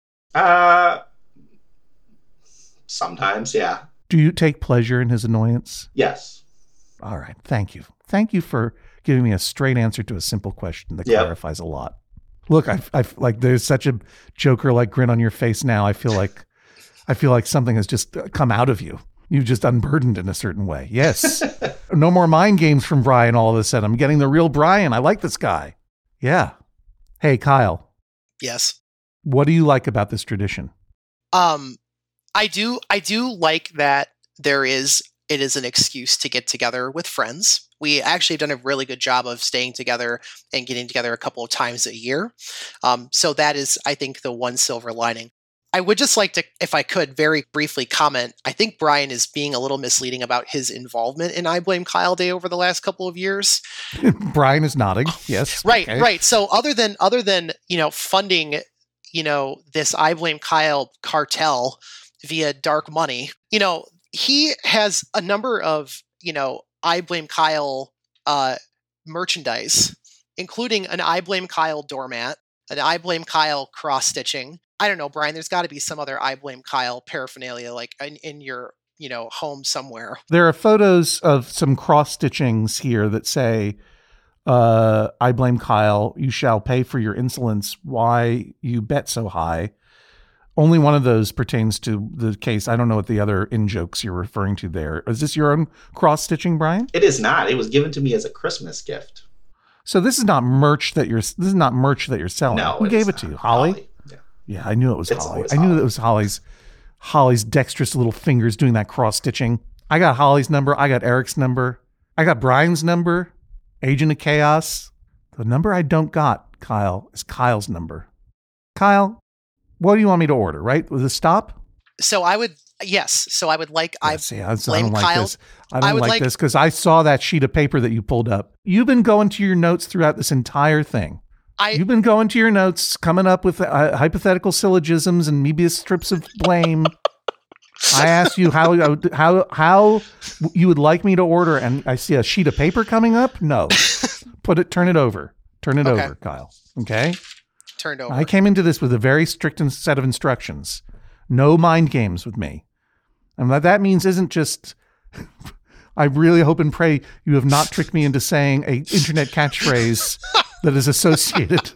Sometimes, yeah. Do you take pleasure in his annoyance? Yes. All right. Thank you. Thank you for giving me a straight answer to a simple question that clarifies a lot. Look, I've there's such a Joker-like grin on your face now. I feel like something has just come out of you. You've just unburdened in a certain way. Yes. No more mind games from Brian all of a sudden. I'm getting the real Brian. I like this guy. Yeah. Hey, Kyle. Yes. What do you like about this tradition? I do like that it is an excuse to get together with friends. We actually have done a really good job of staying together and getting together a couple of times a year. So that is, I think, the one silver lining. I would just like to, if I could, very briefly comment. I think Brian is being a little misleading about his involvement in I Blame Kyle Day over the last couple of years. Brian is nodding. Yes. Right, okay. Right. So other than funding, this I Blame Kyle cartel via dark money, he has a number of, I Blame Kyle merchandise, including an I Blame Kyle doormat, an I Blame Kyle cross-stitching. I don't know, Brian, there's got to be some other I Blame Kyle paraphernalia like in your, home somewhere. There are photos of some cross-stitchings here that say, I blame Kyle, you shall pay for your insolence, why you bet so high. Only one of those pertains to the case. I don't know what the other in-jokes you're referring to there. Is this your own cross-stitching, Brian? It is not. It was given to me as a Christmas gift. So this is not merch that you're selling. No, who gave it to you? Holly? Yeah. Yeah, I knew it was Holly. I knew it was Holly's Holly's dexterous little fingers doing that cross stitching. I got Holly's number. I got Eric's number. I got Brian's number. Agent of Chaos. The number I don't got, Kyle, is Kyle's number. Kyle, what do you want me to order, right? With a stop? So I would, yes. So I would like, I don't like Kyle. this. I don't like this because I saw that sheet of paper that you pulled up. You've been going to your notes throughout this entire thing. You've been going to your notes, coming up with hypothetical syllogisms and Mobius strips of blame. I asked you how you would like me to order, and I see a sheet of paper coming up. No, turn it over, Kyle. Okay, turned over. I came into this with a very strict set of instructions. No mind games with me, and what that means isn't just. I really hope and pray you have not tricked me into saying a internet catchphrase that is associated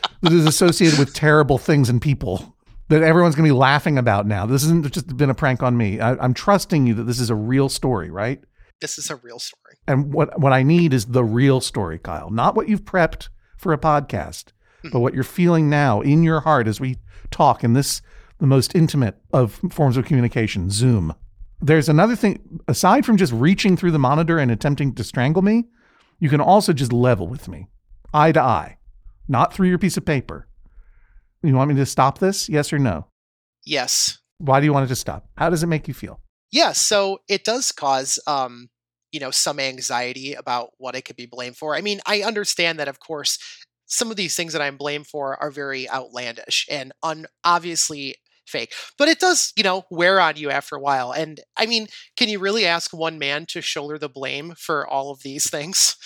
with terrible things and people that everyone's going to be laughing about now. This isn't just been a prank on me. I'm trusting you that this is a real story, right? This is a real story. And what I need is the real story, Kyle. Not what you've prepped for a podcast, but what you're feeling now in your heart as we talk in this, the most intimate of forms of communication, Zoom. There's another thing, aside from just reaching through the monitor and attempting to strangle me, you can also just level with me, eye to eye, not through your piece of paper. You want me to stop this? Yes or no? Yes. Why do you want it to stop? How does it make you feel? Yes. So it does cause, some anxiety about what I could be blamed for. I mean, I understand that, of course, some of these things that I'm blamed for are very outlandish and obviously fake, but it does, wear on you after a while. And I mean, can you really ask one man to shoulder the blame for all of these things?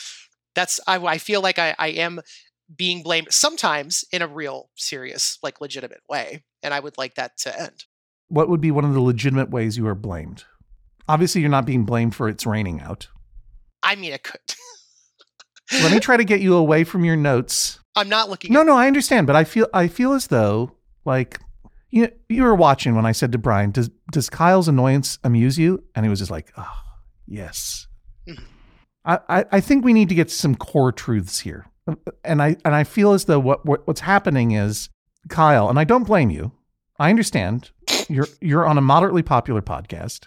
I feel like I am being blamed sometimes in a real serious, like legitimate way. And I would like that to end. What would be one of the legitimate ways you are blamed? Obviously, you're not being blamed for it's raining out. I mean, it could. Let me try to get you away from your notes. I'm not looking. No, I understand, but I feel as though like you were watching when I said to Brian, "Does Kyle's annoyance amuse you?" And he was just like, "Oh, yes." Mm-hmm. I think we need to get some core truths here, and I feel as though what's happening is Kyle, and I don't blame you. I understand you're on a moderately popular podcast.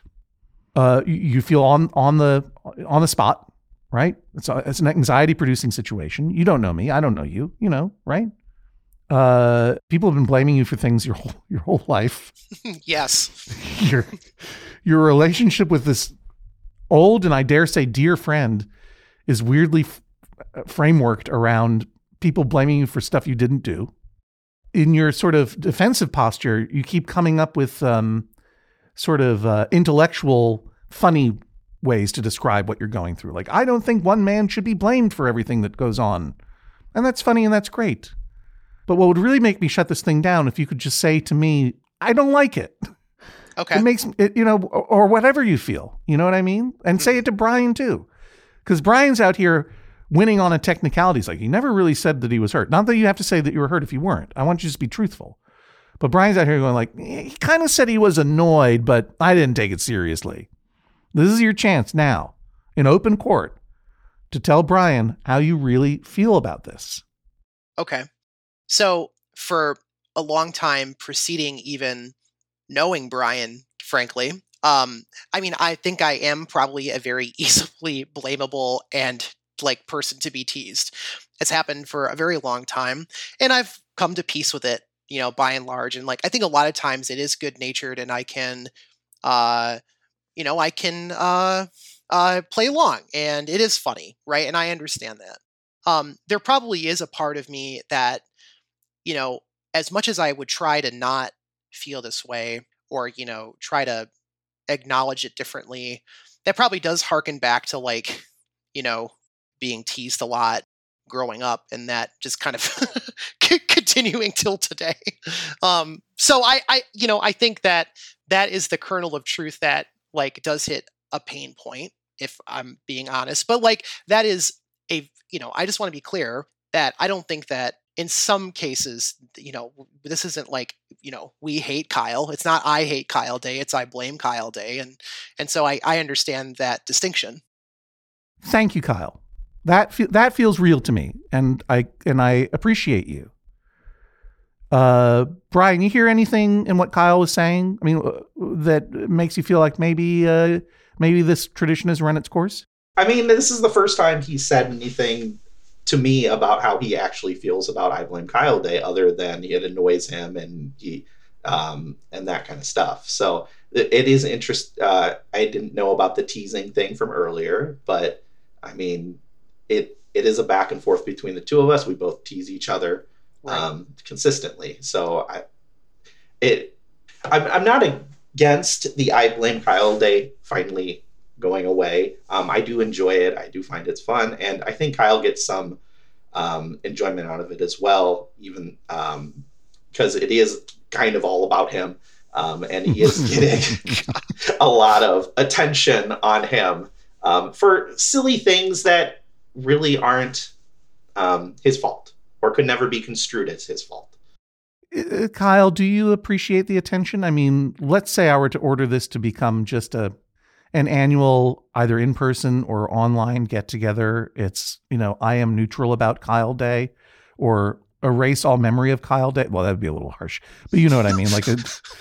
You feel on the spot, right? It's an anxiety producing situation. You don't know me. I don't know you. Right? People have been blaming you for things your whole life. Yes. Your relationship with this old and I dare say dear friend is weirdly frameworked around people blaming you for stuff you didn't do. In your sort of defensive posture, you keep coming up with intellectual, funny ways to describe what you're going through. Like, I don't think one man should be blamed for everything that goes on. And that's funny and that's great. But what would really make me shut this thing down if you could just say to me, I don't like it. Okay. It makes it, or whatever you feel. You know what I mean? And say it to Brian too. Because Brian's out here winning on a technicality. He's like, he never really said that he was hurt. Not that you have to say that you were hurt if you weren't. I want you to just be truthful. But Brian's out here going like, he kind of said he was annoyed, but I didn't take it seriously. This is your chance now in open court to tell Brian how you really feel about this. Okay. So for a long time preceding even knowing Brian, frankly, I think I am probably a very easily blamable and like person to be teased. It's happened for a very long time, and I've come to peace with it, by and large. And like, I think a lot of times it is good natured, and I can, play along, and it is funny, right? And I understand that. There probably is a part of me that, as much as I would try to not feel this way, or try to acknowledge it differently, that probably does harken back to like, being teased a lot growing up, and that just kind of continuing till today. So I think that is the kernel of truth that like does hit a pain point, if I'm being honest. But like, that is I just want to be clear that I don't think that in some cases, this isn't like, we hate Kyle. It's not I hate Kyle day. It's I blame Kyle day. And so I understand that distinction. Thank you, Kyle. That feels real to me. And I appreciate you. Brian, you hear anything in what Kyle was saying? I mean, that makes you feel like maybe this tradition has run its course? I mean, this is the first time he said anything to me about how he actually feels about I Blame Kyle Day, other than it annoys him and he and that kind of stuff. So it is interesting. I didn't know about the teasing thing from earlier, but I mean, it is a back and forth between the two of us. We both tease each other consistently. So I'm not against the I Blame Kyle Day finally going away. I do enjoy it. I do find it's fun, and I think Kyle gets some enjoyment out of it as well, even because it is kind of all about him, and he is getting a lot of attention on him for silly things that really aren't his fault or could never be construed as his fault. Kyle, do you appreciate the attention? I mean, let's say I were to order this to become just an annual, either in-person or online get-together. It's, I am neutral about Kyle Day, or erase all memory of Kyle Day. Well, that would be a little harsh, but you know what I mean? Like,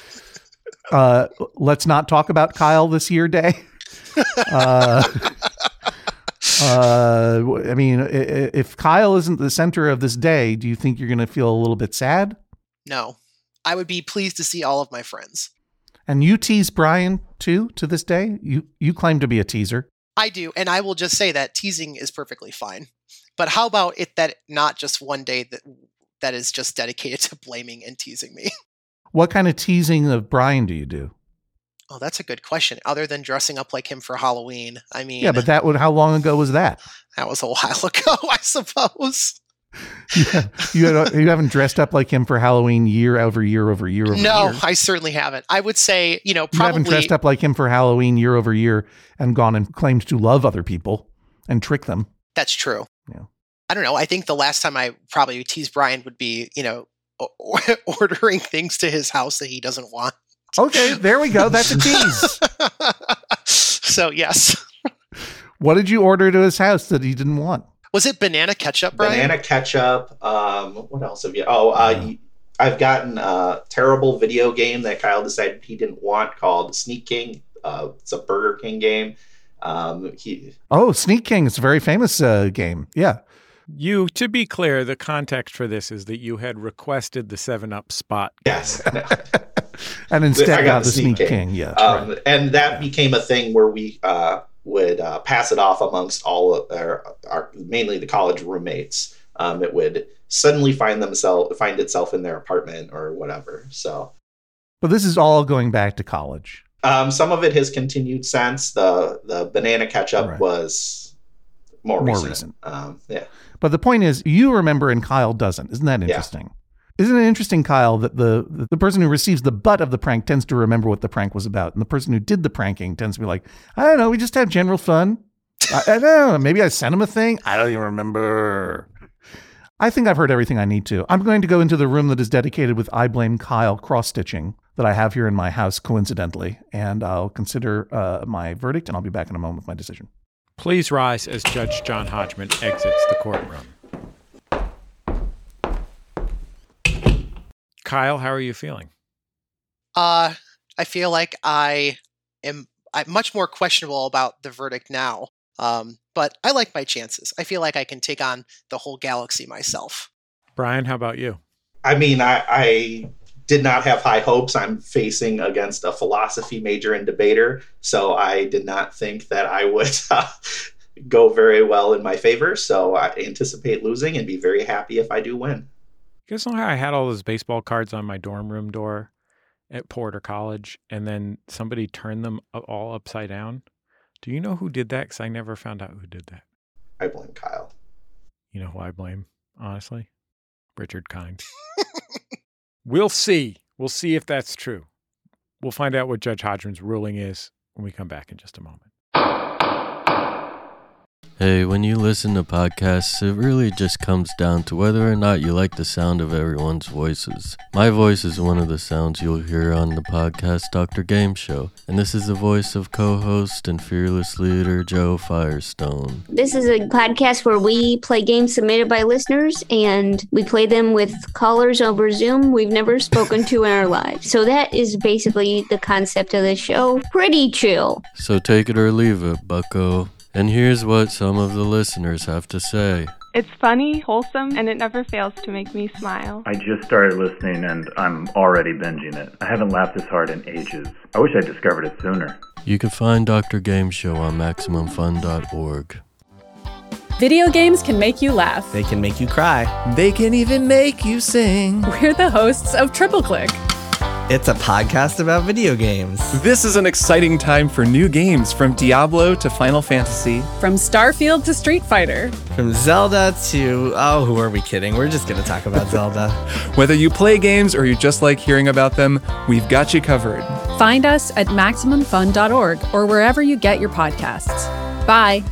let's not talk about Kyle this year day. I mean, if Kyle isn't the center of this day, do you think you're going to feel a little bit sad? No. I would be pleased to see all of my friends. And you tease Brian, too, to this day? You claim to be a teaser. I do, and I will just say that teasing is perfectly fine. But how about it that not just one day that is just dedicated to blaming and teasing me? What kind of teasing of Brian do you do? Oh, that's a good question. Other than dressing up like him for Halloween, I mean... Yeah, but how long ago was that? That was a while ago, I suppose. You haven't dressed up like him for Halloween year over year over year over year. No, I certainly haven't. I would say, probably... You haven't dressed up like him for Halloween year over year and gone and claimed to love other people and trick them. That's true. Yeah. I don't know. I think the last time I probably teased Brian would be, ordering things to his house that he doesn't want. Okay, there we go. That's a tease. So, yes. What did you order to his house that he didn't want? Was it banana ketchup, Brian? Banana ketchup. What else have you? I've gotten a terrible video game that Kyle decided he didn't want called Sneak King. It's a Burger King game. Sneak King. It's a very famous game. Yeah. To be clear, the context for this is that you had requested the 7-Up spot. Yes. And instead got the Sneak King. Yeah. Right. And that became a thing where we would pass it off amongst all of our mainly the college roommates. It would suddenly find itself in their apartment or whatever. So, but this is all going back to college. Some of it has continued since. The banana ketchup was more recent. Yeah. But the point is, you remember and Kyle doesn't. Isn't that interesting? Yeah. Isn't it interesting, Kyle, that the person who receives the butt of the prank tends to remember what the prank was about, and the person who did the pranking tends to be like, I don't know, we just have general fun. I don't know, maybe I sent him a thing. I don't even remember. I think I've heard everything I need to. I'm going to go into the room that is dedicated with I Blame Kyle cross-stitching that I have here in my house, coincidentally, and I'll consider my verdict, and I'll be back in a moment with my decision. Please rise as Judge John Hodgman exits the courtroom. Kyle, how are you feeling? I feel like I'm much more questionable about the verdict now. But I like my chances. I feel like I can take on the whole galaxy myself. Brian, how about you? I mean, I did not have high hopes. I'm facing against a philosophy major and debater, so I did not think that I would go very well in my favor. So I anticipate losing and be very happy if I do win. You guys know how I had all those baseball cards on my dorm room door at Porter College, and then somebody turned them all upside down? Do you know who did that? Because I never found out who did that. I blame Kyle. You know who I blame, honestly? Richard Kind. We'll see. We'll see if that's true. We'll find out what Judge Hodgman's ruling is when we come back in just a moment. Hey, when you listen to podcasts, it really just comes down to whether or not you like the sound of everyone's voices. My voice is one of the sounds you'll hear on the podcast Dr. Game Show, and this is the voice of co-host and fearless leader Joe Firestone. This is a podcast where we play games submitted by listeners, and we play them with callers over Zoom we've never spoken to in our lives. So that is basically the concept of the show. Pretty chill. So take it or leave it, bucko. And here's what some of the listeners have to say. It's funny, wholesome, and it never fails to make me smile. I just started listening and I'm already binging it. I haven't laughed this hard in ages. I wish I discovered it sooner. You can find Dr. Game Show on MaximumFun.org. Video games can make you laugh. They can make you cry. They can even make you sing. We're the hosts of Triple Click. It's a podcast about video games. This is an exciting time for new games, from Diablo to Final Fantasy. From Starfield to Street Fighter. From Zelda to, who are we kidding? We're just going to talk about Zelda. Whether you play games or you just like hearing about them, we've got you covered. Find us at MaximumFun.org or wherever you get your podcasts. Bye.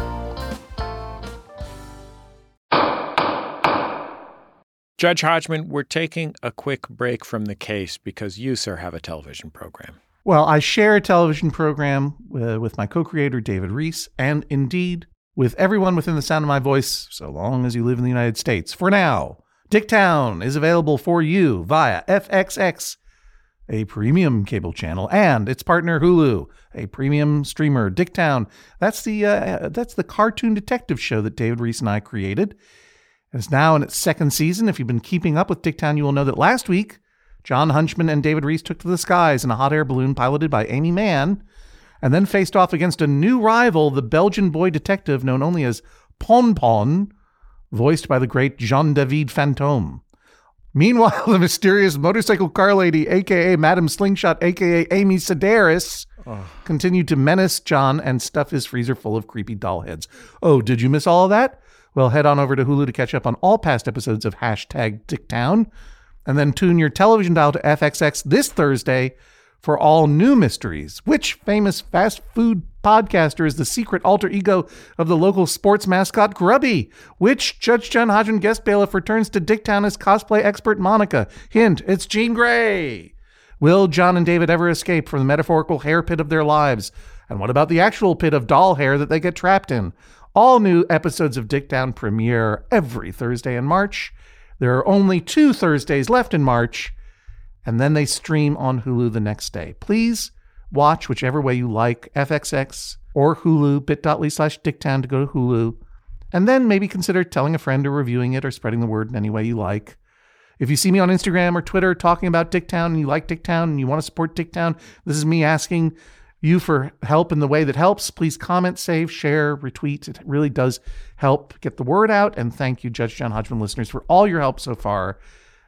Judge Hodgman, we're taking a quick break from the case because you, sir, have a television program. Well, I share a television program with my co-creator, David Reese, and indeed with everyone within the sound of my voice, so long as you live in the United States. For now, Dicktown is available for you via FXX, a premium cable channel, and its partner Hulu, a premium streamer. Dicktown, that's the cartoon detective show that David Reese and I created. It's now in its second season. If you've been keeping up with Dicktown, you will know that last week, John Hunchman and David Reese took to the skies in a hot air balloon piloted by Amy Mann, and then faced off against a new rival, the Belgian boy detective known only as Pon Pon, voiced by the great Jean-David Fantôme. Meanwhile, the mysterious motorcycle car lady, a.k.a. Madame Slingshot, a.k.a. Amy Sedaris, continued to menace John and stuff his freezer full of creepy doll heads. Oh, did you miss all of that? Well, head on over to Hulu to catch up on all past episodes of #Dicktown, and then tune your television dial to FXX this Thursday for all new mysteries. Which famous fast food podcaster is the secret alter ego of the local sports mascot Grubby? Which Judge John Hodgman guest bailiff returns to Dicktown as cosplay expert Monica? Hint, it's Jean Grey. Will John and David ever escape from the metaphorical hair pit of their lives? And what about the actual pit of doll hair that they get trapped in? All new episodes of Dicktown premiere every Thursday in March. There are only 2 Thursdays left in March, and then they stream on Hulu the next day. Please watch whichever way you like, FXX or Hulu, bit.ly/Dicktown to go to Hulu, and then maybe consider telling a friend or reviewing it or spreading the word in any way you like. If you see me on Instagram or Twitter talking about Dicktown and you like Dicktown and you want to support Dicktown, this is me asking you for help in the way that helps. Please comment, save, share, retweet. It really does help get the word out. And thank you, Judge John Hodgman listeners, for all your help so far.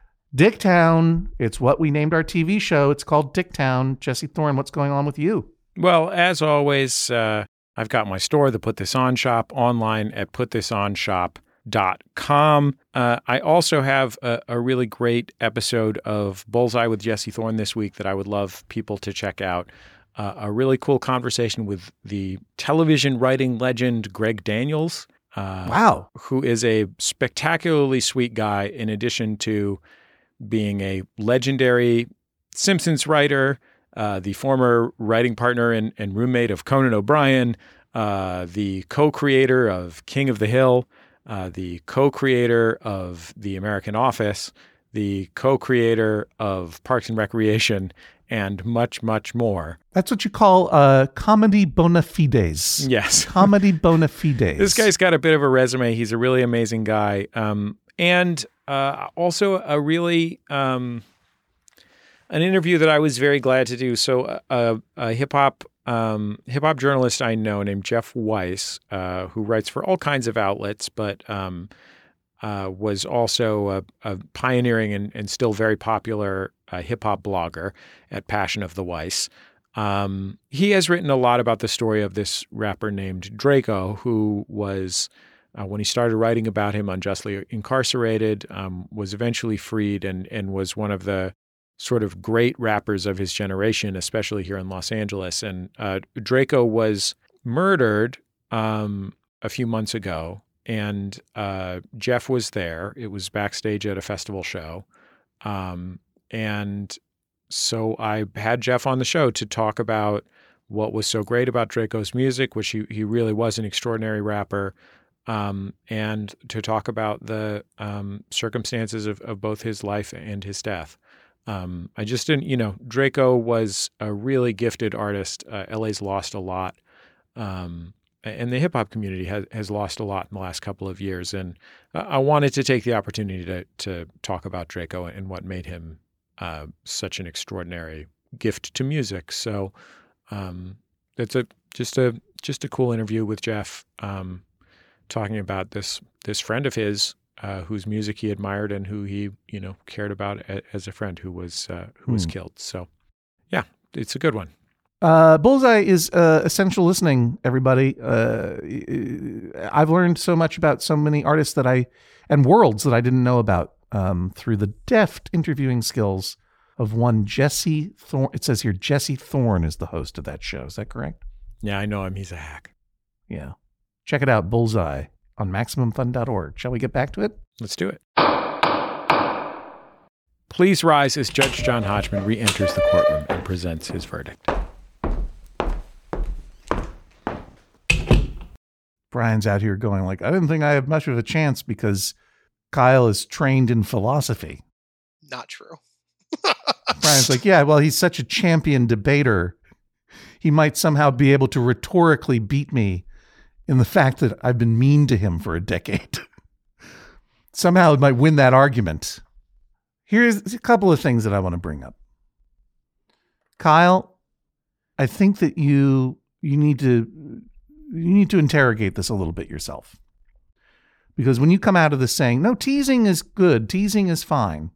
Dicktown, it's what we named our TV show. It's called Dicktown. Jesse Thorne, what's going on with you? Well, as always, I've got my store, the Put This On Shop, online at putthisonshop.com. I also have a really great episode of Bullseye with Jesse Thorne this week that I would love people to check out. A really cool conversation with the television writing legend Greg Daniels. Wow. Who is a spectacularly sweet guy in addition to being a legendary Simpsons writer, the former writing partner and roommate of Conan O'Brien, the co-creator of King of the Hill, the co-creator of The American Office, the co-creator of Parks and Recreation, and much, much more. That's what you call comedy bona fides. Yes. Comedy bona fides. This guy's got a bit of a resume. He's a really amazing guy. And also a really an interview that I was very glad to do. So a hip-hop journalist I know named Jeff Weiss, who writes for all kinds of outlets, but was also a pioneering and still very popular hip-hop blogger at Passion of the Weiss. He has written a lot about the story of this rapper named Draco, who was, when he started writing about him, unjustly incarcerated, was eventually freed and was one of the sort of great rappers of his generation, especially here in Los Angeles. And Draco was murdered a a few months ago, and Jeff was there. It was backstage at a festival show. And so I had Jeff on the show to talk about what was so great about Draco's music, which he really was an extraordinary rapper, and to talk about the circumstances of both his life and his death. I just didn't, Draco was a really gifted artist. LA's lost a lot. And the hip hop community has lost a lot in the last couple of years. And I wanted to take the opportunity to talk about Draco and what made him such an extraordinary gift to music. So it's just a cool interview with Jeff, talking about this friend of his whose music he admired and who he cared about as a friend who was killed. So yeah, it's a good one. Bullseye is essential listening, everybody. I've learned so much about so many artists and worlds that I didn't know about through the deft interviewing skills of one Jesse Thorne. It says here Jesse Thorne is the host of that show. Is that correct? Yeah, I know him. He's a hack. Yeah. Check it out, Bullseye, on MaximumFun.org. Shall we get back to it? Let's do it. Please rise as Judge John Hodgman re-enters the courtroom and presents his verdict. Brian's out here going like, I didn't think I had much of a chance because Kyle is trained in philosophy. Not true. Brian's like, yeah, well, he's such a champion debater. He might somehow be able to rhetorically beat me in the fact that I've been mean to him for a decade. Somehow it might win that argument. Here's a couple of things that I want to bring up. Kyle, I think that you need to interrogate this a little bit yourself. Because when you come out of this saying, no, teasing is good, teasing is fine,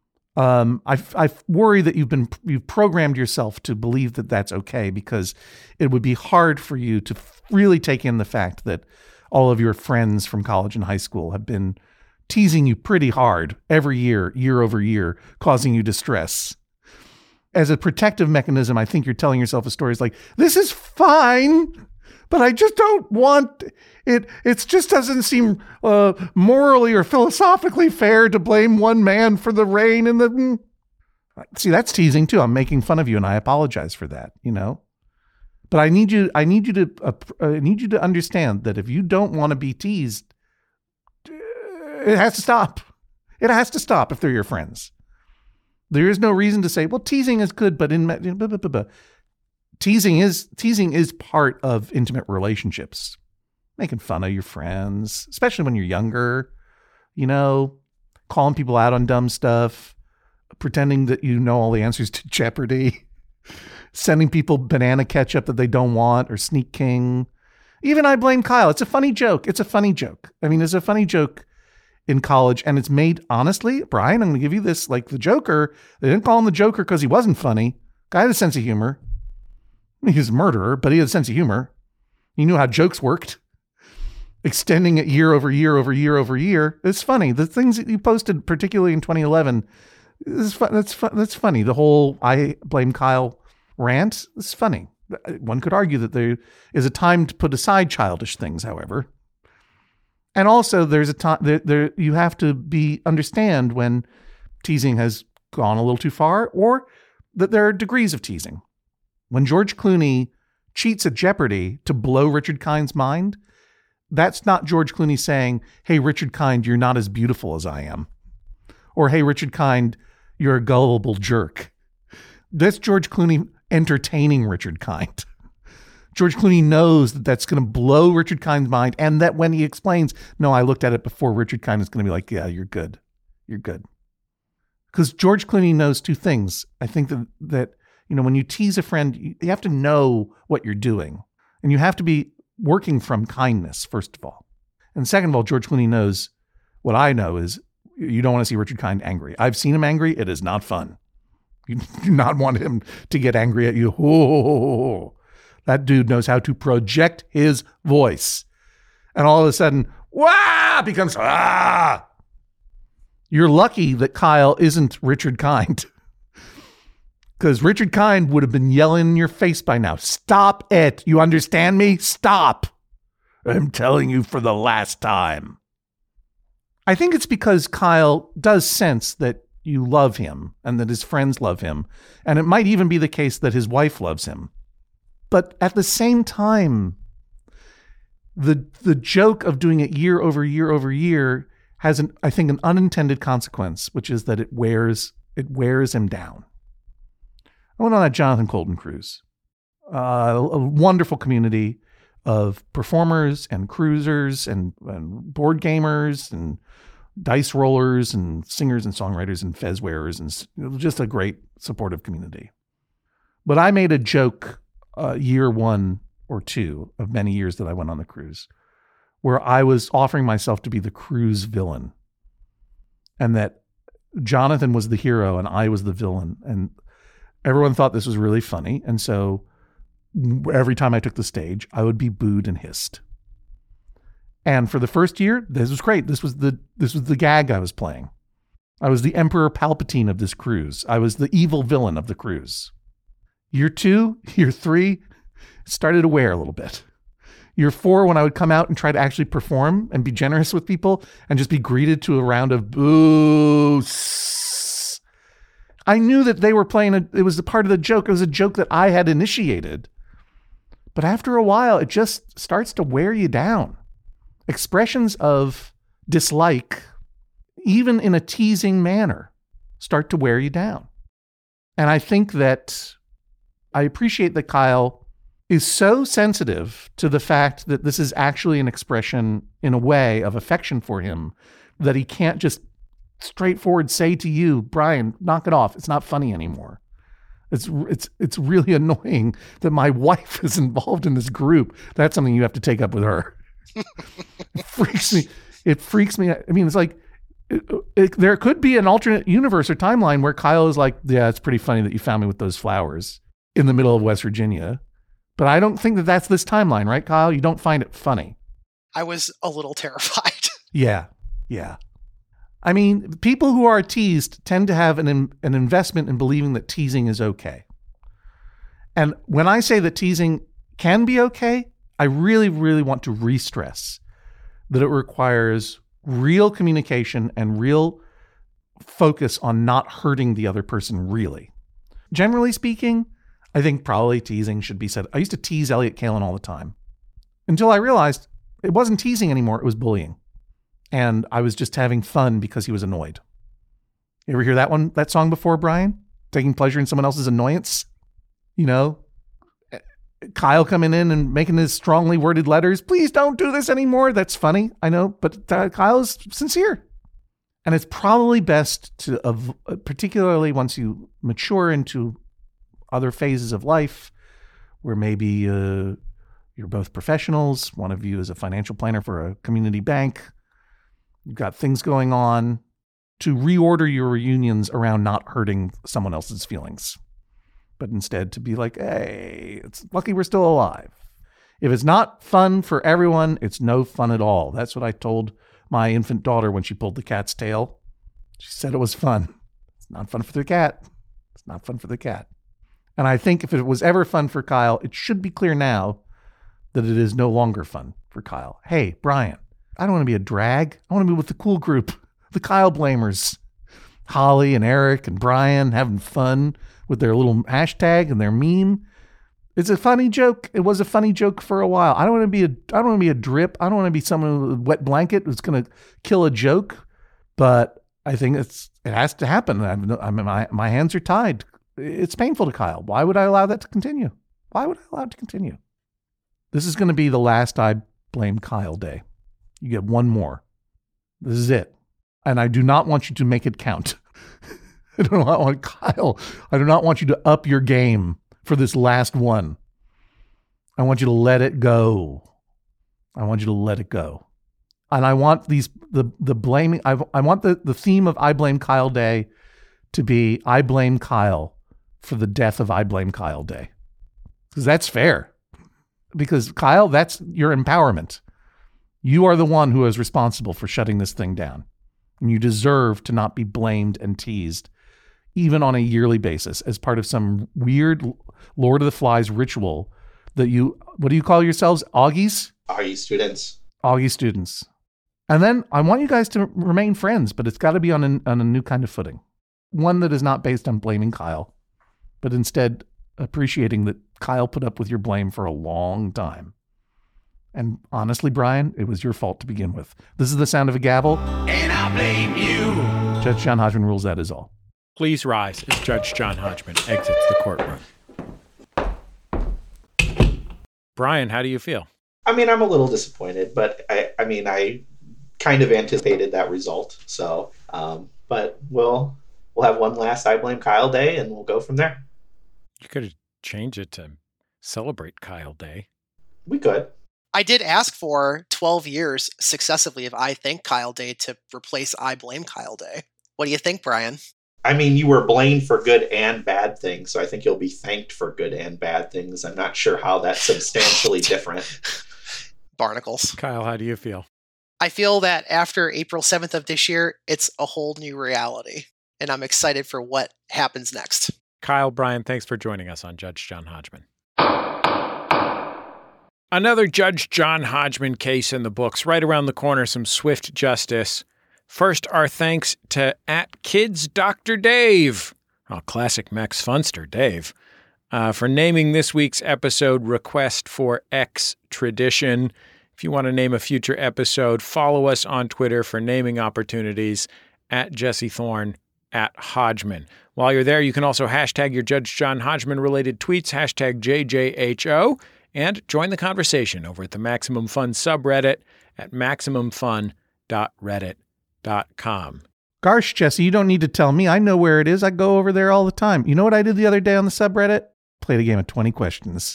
I worry that you've programmed yourself to believe that that's okay, because it would be hard for you to really take in the fact that all of your friends from college and high school have been teasing you pretty hard every year, year over year, causing you distress. As a protective mechanism, I think you're telling yourself a story. It's like, this is fine, but I just don't want it. It just doesn't seem morally or philosophically fair to blame one man for the rain and the. See, that's teasing too. I'm making fun of you, and I apologize for that. But I need you to understand that if you don't want to be teased, it has to stop. It has to stop if they're your friends. There is no reason to say, well, teasing is good, but teasing is part of intimate relationships. Making fun of your friends, especially when you're younger, calling people out on dumb stuff, pretending that you know all the answers to Jeopardy, sending people banana ketchup that they don't want, or Sneak King. Even I Blame Kyle. It's a funny joke. It's a funny joke. I mean, it's a funny joke in college, and it's made, honestly, Brian, I'm going to give you this, like the Joker. They didn't call him the Joker because he wasn't funny. Guy had a sense of humor. I mean, he was a murderer, but he had a sense of humor. He knew how jokes worked. Extending it year over year over year over year. It's funny. The things that you posted, particularly in 2011, that's funny. The whole I Blame Kyle rant is funny. One could argue that there is a time to put aside childish things, however. And also there's a time there you have to understand when teasing has gone a little too far, or that there are degrees of teasing. When George Clooney cheats at Jeopardy to blow Richard Kind's mind, that's not George Clooney saying, hey, Richard Kind, you're not as beautiful as I am. Or, hey, Richard Kind, you're a gullible jerk. That's George Clooney entertaining Richard Kind. George Clooney knows that that's going to blow Richard Kind's mind, and that when he explains, no, I looked at it before, Richard Kind is going to be like, yeah, you're good. You're good. Because George Clooney knows two things. I think that when you tease a friend, you have to know what you're doing. And you have to be working from kindness, first of all. And second of all, George Clooney knows what I know is you don't want to see Richard Kind angry. I've seen him angry. It is not fun. You do not want him to get angry at you. Oh, that dude knows how to project his voice. And all of a sudden, wah, becomes, ah. You're lucky that Kyle isn't Richard Kind. Because Richard Kind would have been yelling in your face by now. Stop it. You understand me? Stop. I'm telling you for the last time. I think it's because Kyle does sense that you love him and that his friends love him. And it might even be the case that his wife loves him. But at the same time, the joke of doing it year over year over year has, I think, an unintended consequence, which is that it wears him down. I went on that Jonathan Coulton cruise, a wonderful community of performers and cruisers and board gamers and dice rollers and singers and songwriters and fez wearers, and it was just a great supportive community. But I made a joke year 1 or 2 of many years that I went on the cruise, where I was offering myself to be the cruise villain, and that Jonathan was the hero and I was the villain. And everyone thought this was really funny. And so every time I took the stage, I would be booed and hissed. And for the first year, this was great. This was the gag I was playing. I was the Emperor Palpatine of this cruise. I was the evil villain of the cruise. Year 2, year 3, started to wear a little bit. Year 4, when I would come out and try to actually perform and be generous with people and just be greeted to a round of boos, I knew that they were playing it was a part of the joke. It was a joke that I had initiated. But after a while, it just starts to wear you down. Expressions of dislike, even in a teasing manner, start to wear you down. And I think that I appreciate that Kyle is so sensitive to the fact that this is actually an expression, in a way, of affection for him, that he can't just straightforward say to you, Brian, knock it off. It's not funny anymore. It's really annoying that my wife is involved in this group. That's something you have to take up with her. It freaks me. I mean, it's like there could be an alternate universe or timeline where Kyle is like, yeah, it's pretty funny that you found me with those flowers in the middle of West Virginia. But I don't think that that's this timeline, right, Kyle? You don't find it funny. I was a little terrified. Yeah. I mean, people who are teased tend to have an investment in believing that teasing is okay. And when I say that teasing can be okay, I really, really want to re-stress that it requires real communication and real focus on not hurting the other person really. Generally speaking, I think probably teasing should be said. I used to tease Elliott Kalan all the time until I realized it wasn't teasing anymore. It was bullying. And I was just having fun because he was annoyed. You ever hear that song before, Brian? Taking pleasure in someone else's annoyance? You know, Kyle coming in and making his strongly worded letters. Please don't do this anymore. That's funny. I know, but Kyle is sincere. And it's probably best to, particularly once you mature into other phases of life where maybe you're both professionals. One of you is a financial planner for a community bank. You've got things going on, to reorder your reunions around not hurting someone else's feelings, but instead to be like, hey, it's lucky we're still alive. If it's not fun for everyone, it's no fun at all. That's what I told my infant daughter when she pulled the cat's tail. She said it was fun. It's not fun for the cat. It's not fun for the cat. And I think if it was ever fun for Kyle, it should be clear now that it is no longer fun for Kyle. Hey, Brian, I don't want to be a drag. I want to be with the cool group, the Kyle Blamers, Holly and Eric and Brian having fun with their little hashtag and their meme. It's a funny joke. It was a funny joke for a while. I don't want to be a drip. I don't want to be someone with a wet blanket who's going to kill a joke. But I think it has to happen. My hands are tied. It's painful to Kyle. Why would I allow that to continue? Why would I allow it to continue? This is going to be the last I Blame Kyle day. You get one more. This is it. And I do not want you to make it count. I do not want Kyle. I do not want you to up your game for this last one. I want you to let it go. I want you to let it go. And I want the blaming. I want the theme of I Blame Kyle Day to be I blame Kyle for the death of I Blame Kyle Day. Because that's fair. Because Kyle, that's your empowerment. You are the one who is responsible for shutting this thing down. And you deserve to not be blamed and teased, even on a yearly basis, as part of some weird Lord of the Flies ritual that you, what do you call yourselves? Augies? Are you students? All you students. And then I want you guys to remain friends, but it's got to be on a new kind of footing. One that is not based on blaming Kyle, but instead appreciating that Kyle put up with your blame for a long time. And honestly, Brian, it was your fault to begin with. This is the sound of a gavel. And I blame you. Judge John Hodgman rules that is all. Please rise as Judge John Hodgman exits the courtroom. Brian, how do you feel? I mean, I'm a little disappointed, but I kind of anticipated that result. So, but we'll have one last I Blame Kyle day, and we'll go from there. You could have changed it to Celebrate Kyle Day. We could. I did ask for 12 years successively of I Thank Kyle Day to replace I Blame Kyle Day. What do you think, Brian? I mean, you were blamed for good and bad things, so I think you'll be thanked for good and bad things. I'm not sure how that's substantially different. Barnacles. Kyle, how do you feel? I feel that after April 7th of this year, it's a whole new reality, and I'm excited for what happens next. Kyle, Brian, thanks for joining us on Judge John Hodgman. Another Judge John Hodgman case in the books. Right around the corner, some swift justice. First, our thanks to @KidsDrDave, classic Max Funster, Dave, for naming this week's episode Request for Extradition. If you want to name a future episode, follow us on Twitter for naming opportunities @JesseThorne, @Hodgman. While you're there, you can also hashtag your Judge John Hodgman-related tweets, #JJHO, and join the conversation over at the Maximum Fun subreddit at maximumfun.reddit.com. Gosh, Jesse, you don't need to tell me. I know where it is. I go over there all the time. You know what I did the other day on the subreddit? Played a game of 20 questions.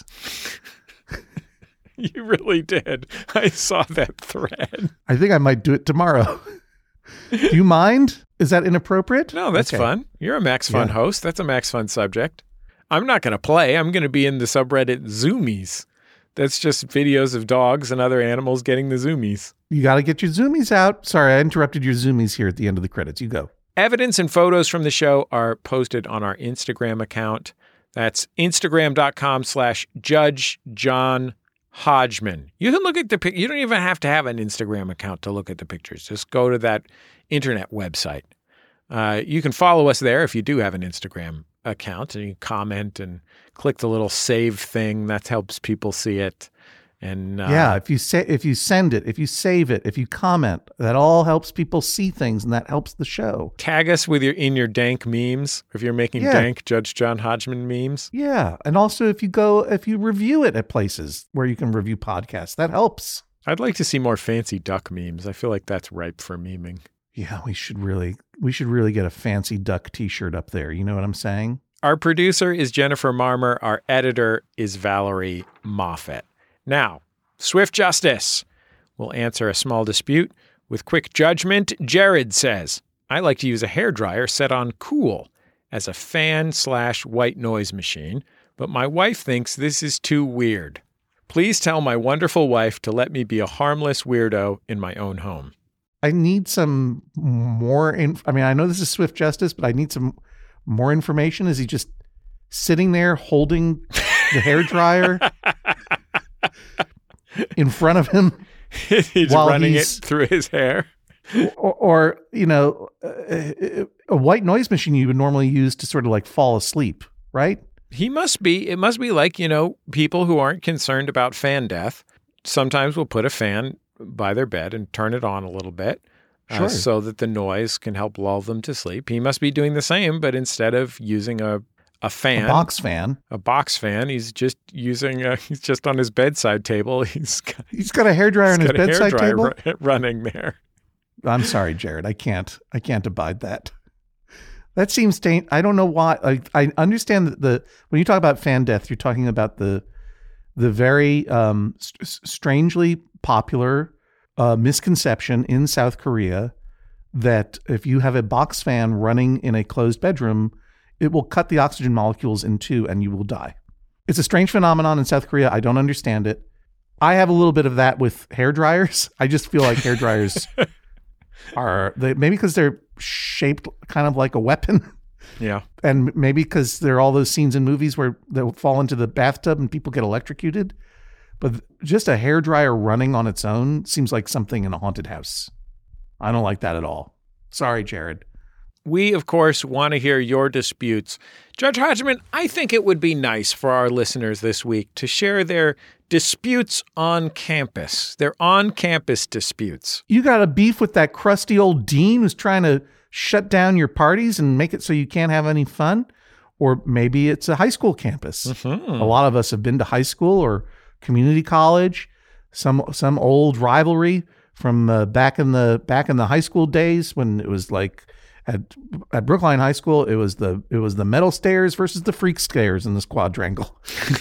You really did. I saw that thread. I think I might do it tomorrow. Do you mind? Is that inappropriate? No, that's fun. You're a Max Fun host. That's a Max Fun subject. I'm not going to play. I'm going to be in the subreddit Zoomies. That's just videos of dogs and other animals getting the zoomies. You got to get your zoomies out. Sorry, I interrupted your zoomies here at the end of the credits. You go. Evidence and photos from the show are posted on our Instagram account. That's Instagram.com/Judge John Hodgman. You can look at the picture. You don't even have to have an Instagram account to look at the pictures. Just go to that internet website. You can follow us there if you do have an Instagram account, and you comment and click the little save thing. That helps people see it. And if you send it, if you save it, if you comment, that all helps people see things, and that helps the show. Tag us with your dank memes if you're making dank Judge John Hodgman memes. Yeah, and also if you review it at places where you can review podcasts, that helps. I'd like to see more fancy duck memes. I feel like that's ripe for memeing. Yeah, we should really get a fancy duck T-shirt up there. You know what I'm saying? Our producer is Jennifer Marmer. Our editor is Valerie Moffett. Now, swift justice. We'll answer a small dispute with quick judgment. Jared says, I like to use a hairdryer set on cool as a fan/white noise machine, but my wife thinks this is too weird. Please tell my wonderful wife to let me be a harmless weirdo in my own home. I need some more. I know this is swift justice, but I need some more information. Is he just sitting there holding the hairdryer in front of him? He's running it through his hair. Or a white noise machine you would normally use to sort of like fall asleep, right? It must be like, people who aren't concerned about fan death sometimes will put a fan by their bed and turn it on a little bit so that the noise can help lull them to sleep. He must be doing the same, but instead of using a fan, a box fan, he's just using he's just on his bedside table. He's got a hairdryer on his bedside table running there. I'm sorry, Jared. I can't abide that. That seems I don't know why. I understand that when you talk about fan death, you're talking about the very strangely popular misconception in South Korea that if you have a box fan running in a closed bedroom, it will cut the oxygen molecules in two and you will die. It's a strange phenomenon in South Korea. I don't understand it. I have a little bit of that with hair dryers. I just feel like hair dryers maybe because they're shaped kind of like a weapon. Yeah. And maybe because there are all those scenes in movies where they'll fall into the bathtub and people get electrocuted. But just a hairdryer running on its own seems like something in a haunted house. I don't like that at all. Sorry, Jared. We, of course, want to hear your disputes. Judge Hodgman, I think it would be nice for our listeners this week to share their disputes on campus, their on-campus disputes. You got a beef with that crusty old dean who's trying to shut down your parties and make it so you can't have any fun? Or maybe it's a high school campus. Mm-hmm. A lot of us have been to high school or community college, some old rivalry from back in the high school days when it was like at Brookline High School, it was the metal stairs versus the freak stairs in this quadrangle.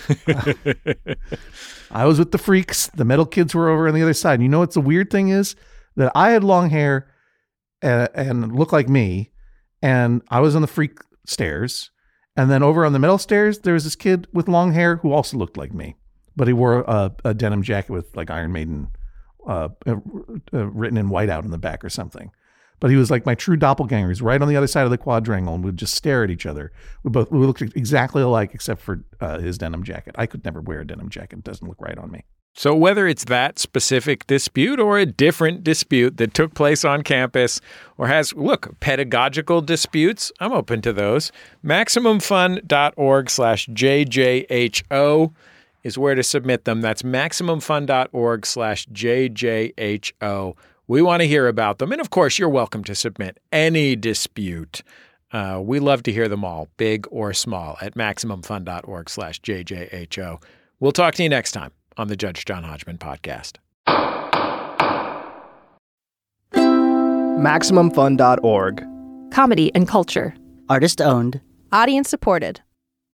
I was with the freaks. The metal kids were over on the other side. And you know what's the weird thing is? That I had long hair and looked like me, and I was on the freak stairs. And then over on the metal stairs, there was this kid with long hair who also looked like me, but he wore a denim jacket with like Iron Maiden written in white out in the back or something. But he was like my true doppelganger. He's right on the other side of the quadrangle, and we'd just stare at each other. We looked exactly alike except for his denim jacket. I could never wear a denim jacket. It doesn't look right on me. So whether it's that specific dispute or a different dispute that took place on campus or has, pedagogical disputes, I'm open to those. MaximumFun.org/JJHO is where to submit them. That's MaximumFun.org/JJHO. We want to hear about them. And of course, you're welcome to submit any dispute. We love to hear them all, big or small, at MaximumFun.org/JJHO. We'll talk to you next time on the Judge John Hodgman podcast. MaximumFun.org. Comedy and culture. Artist owned. Audience supported.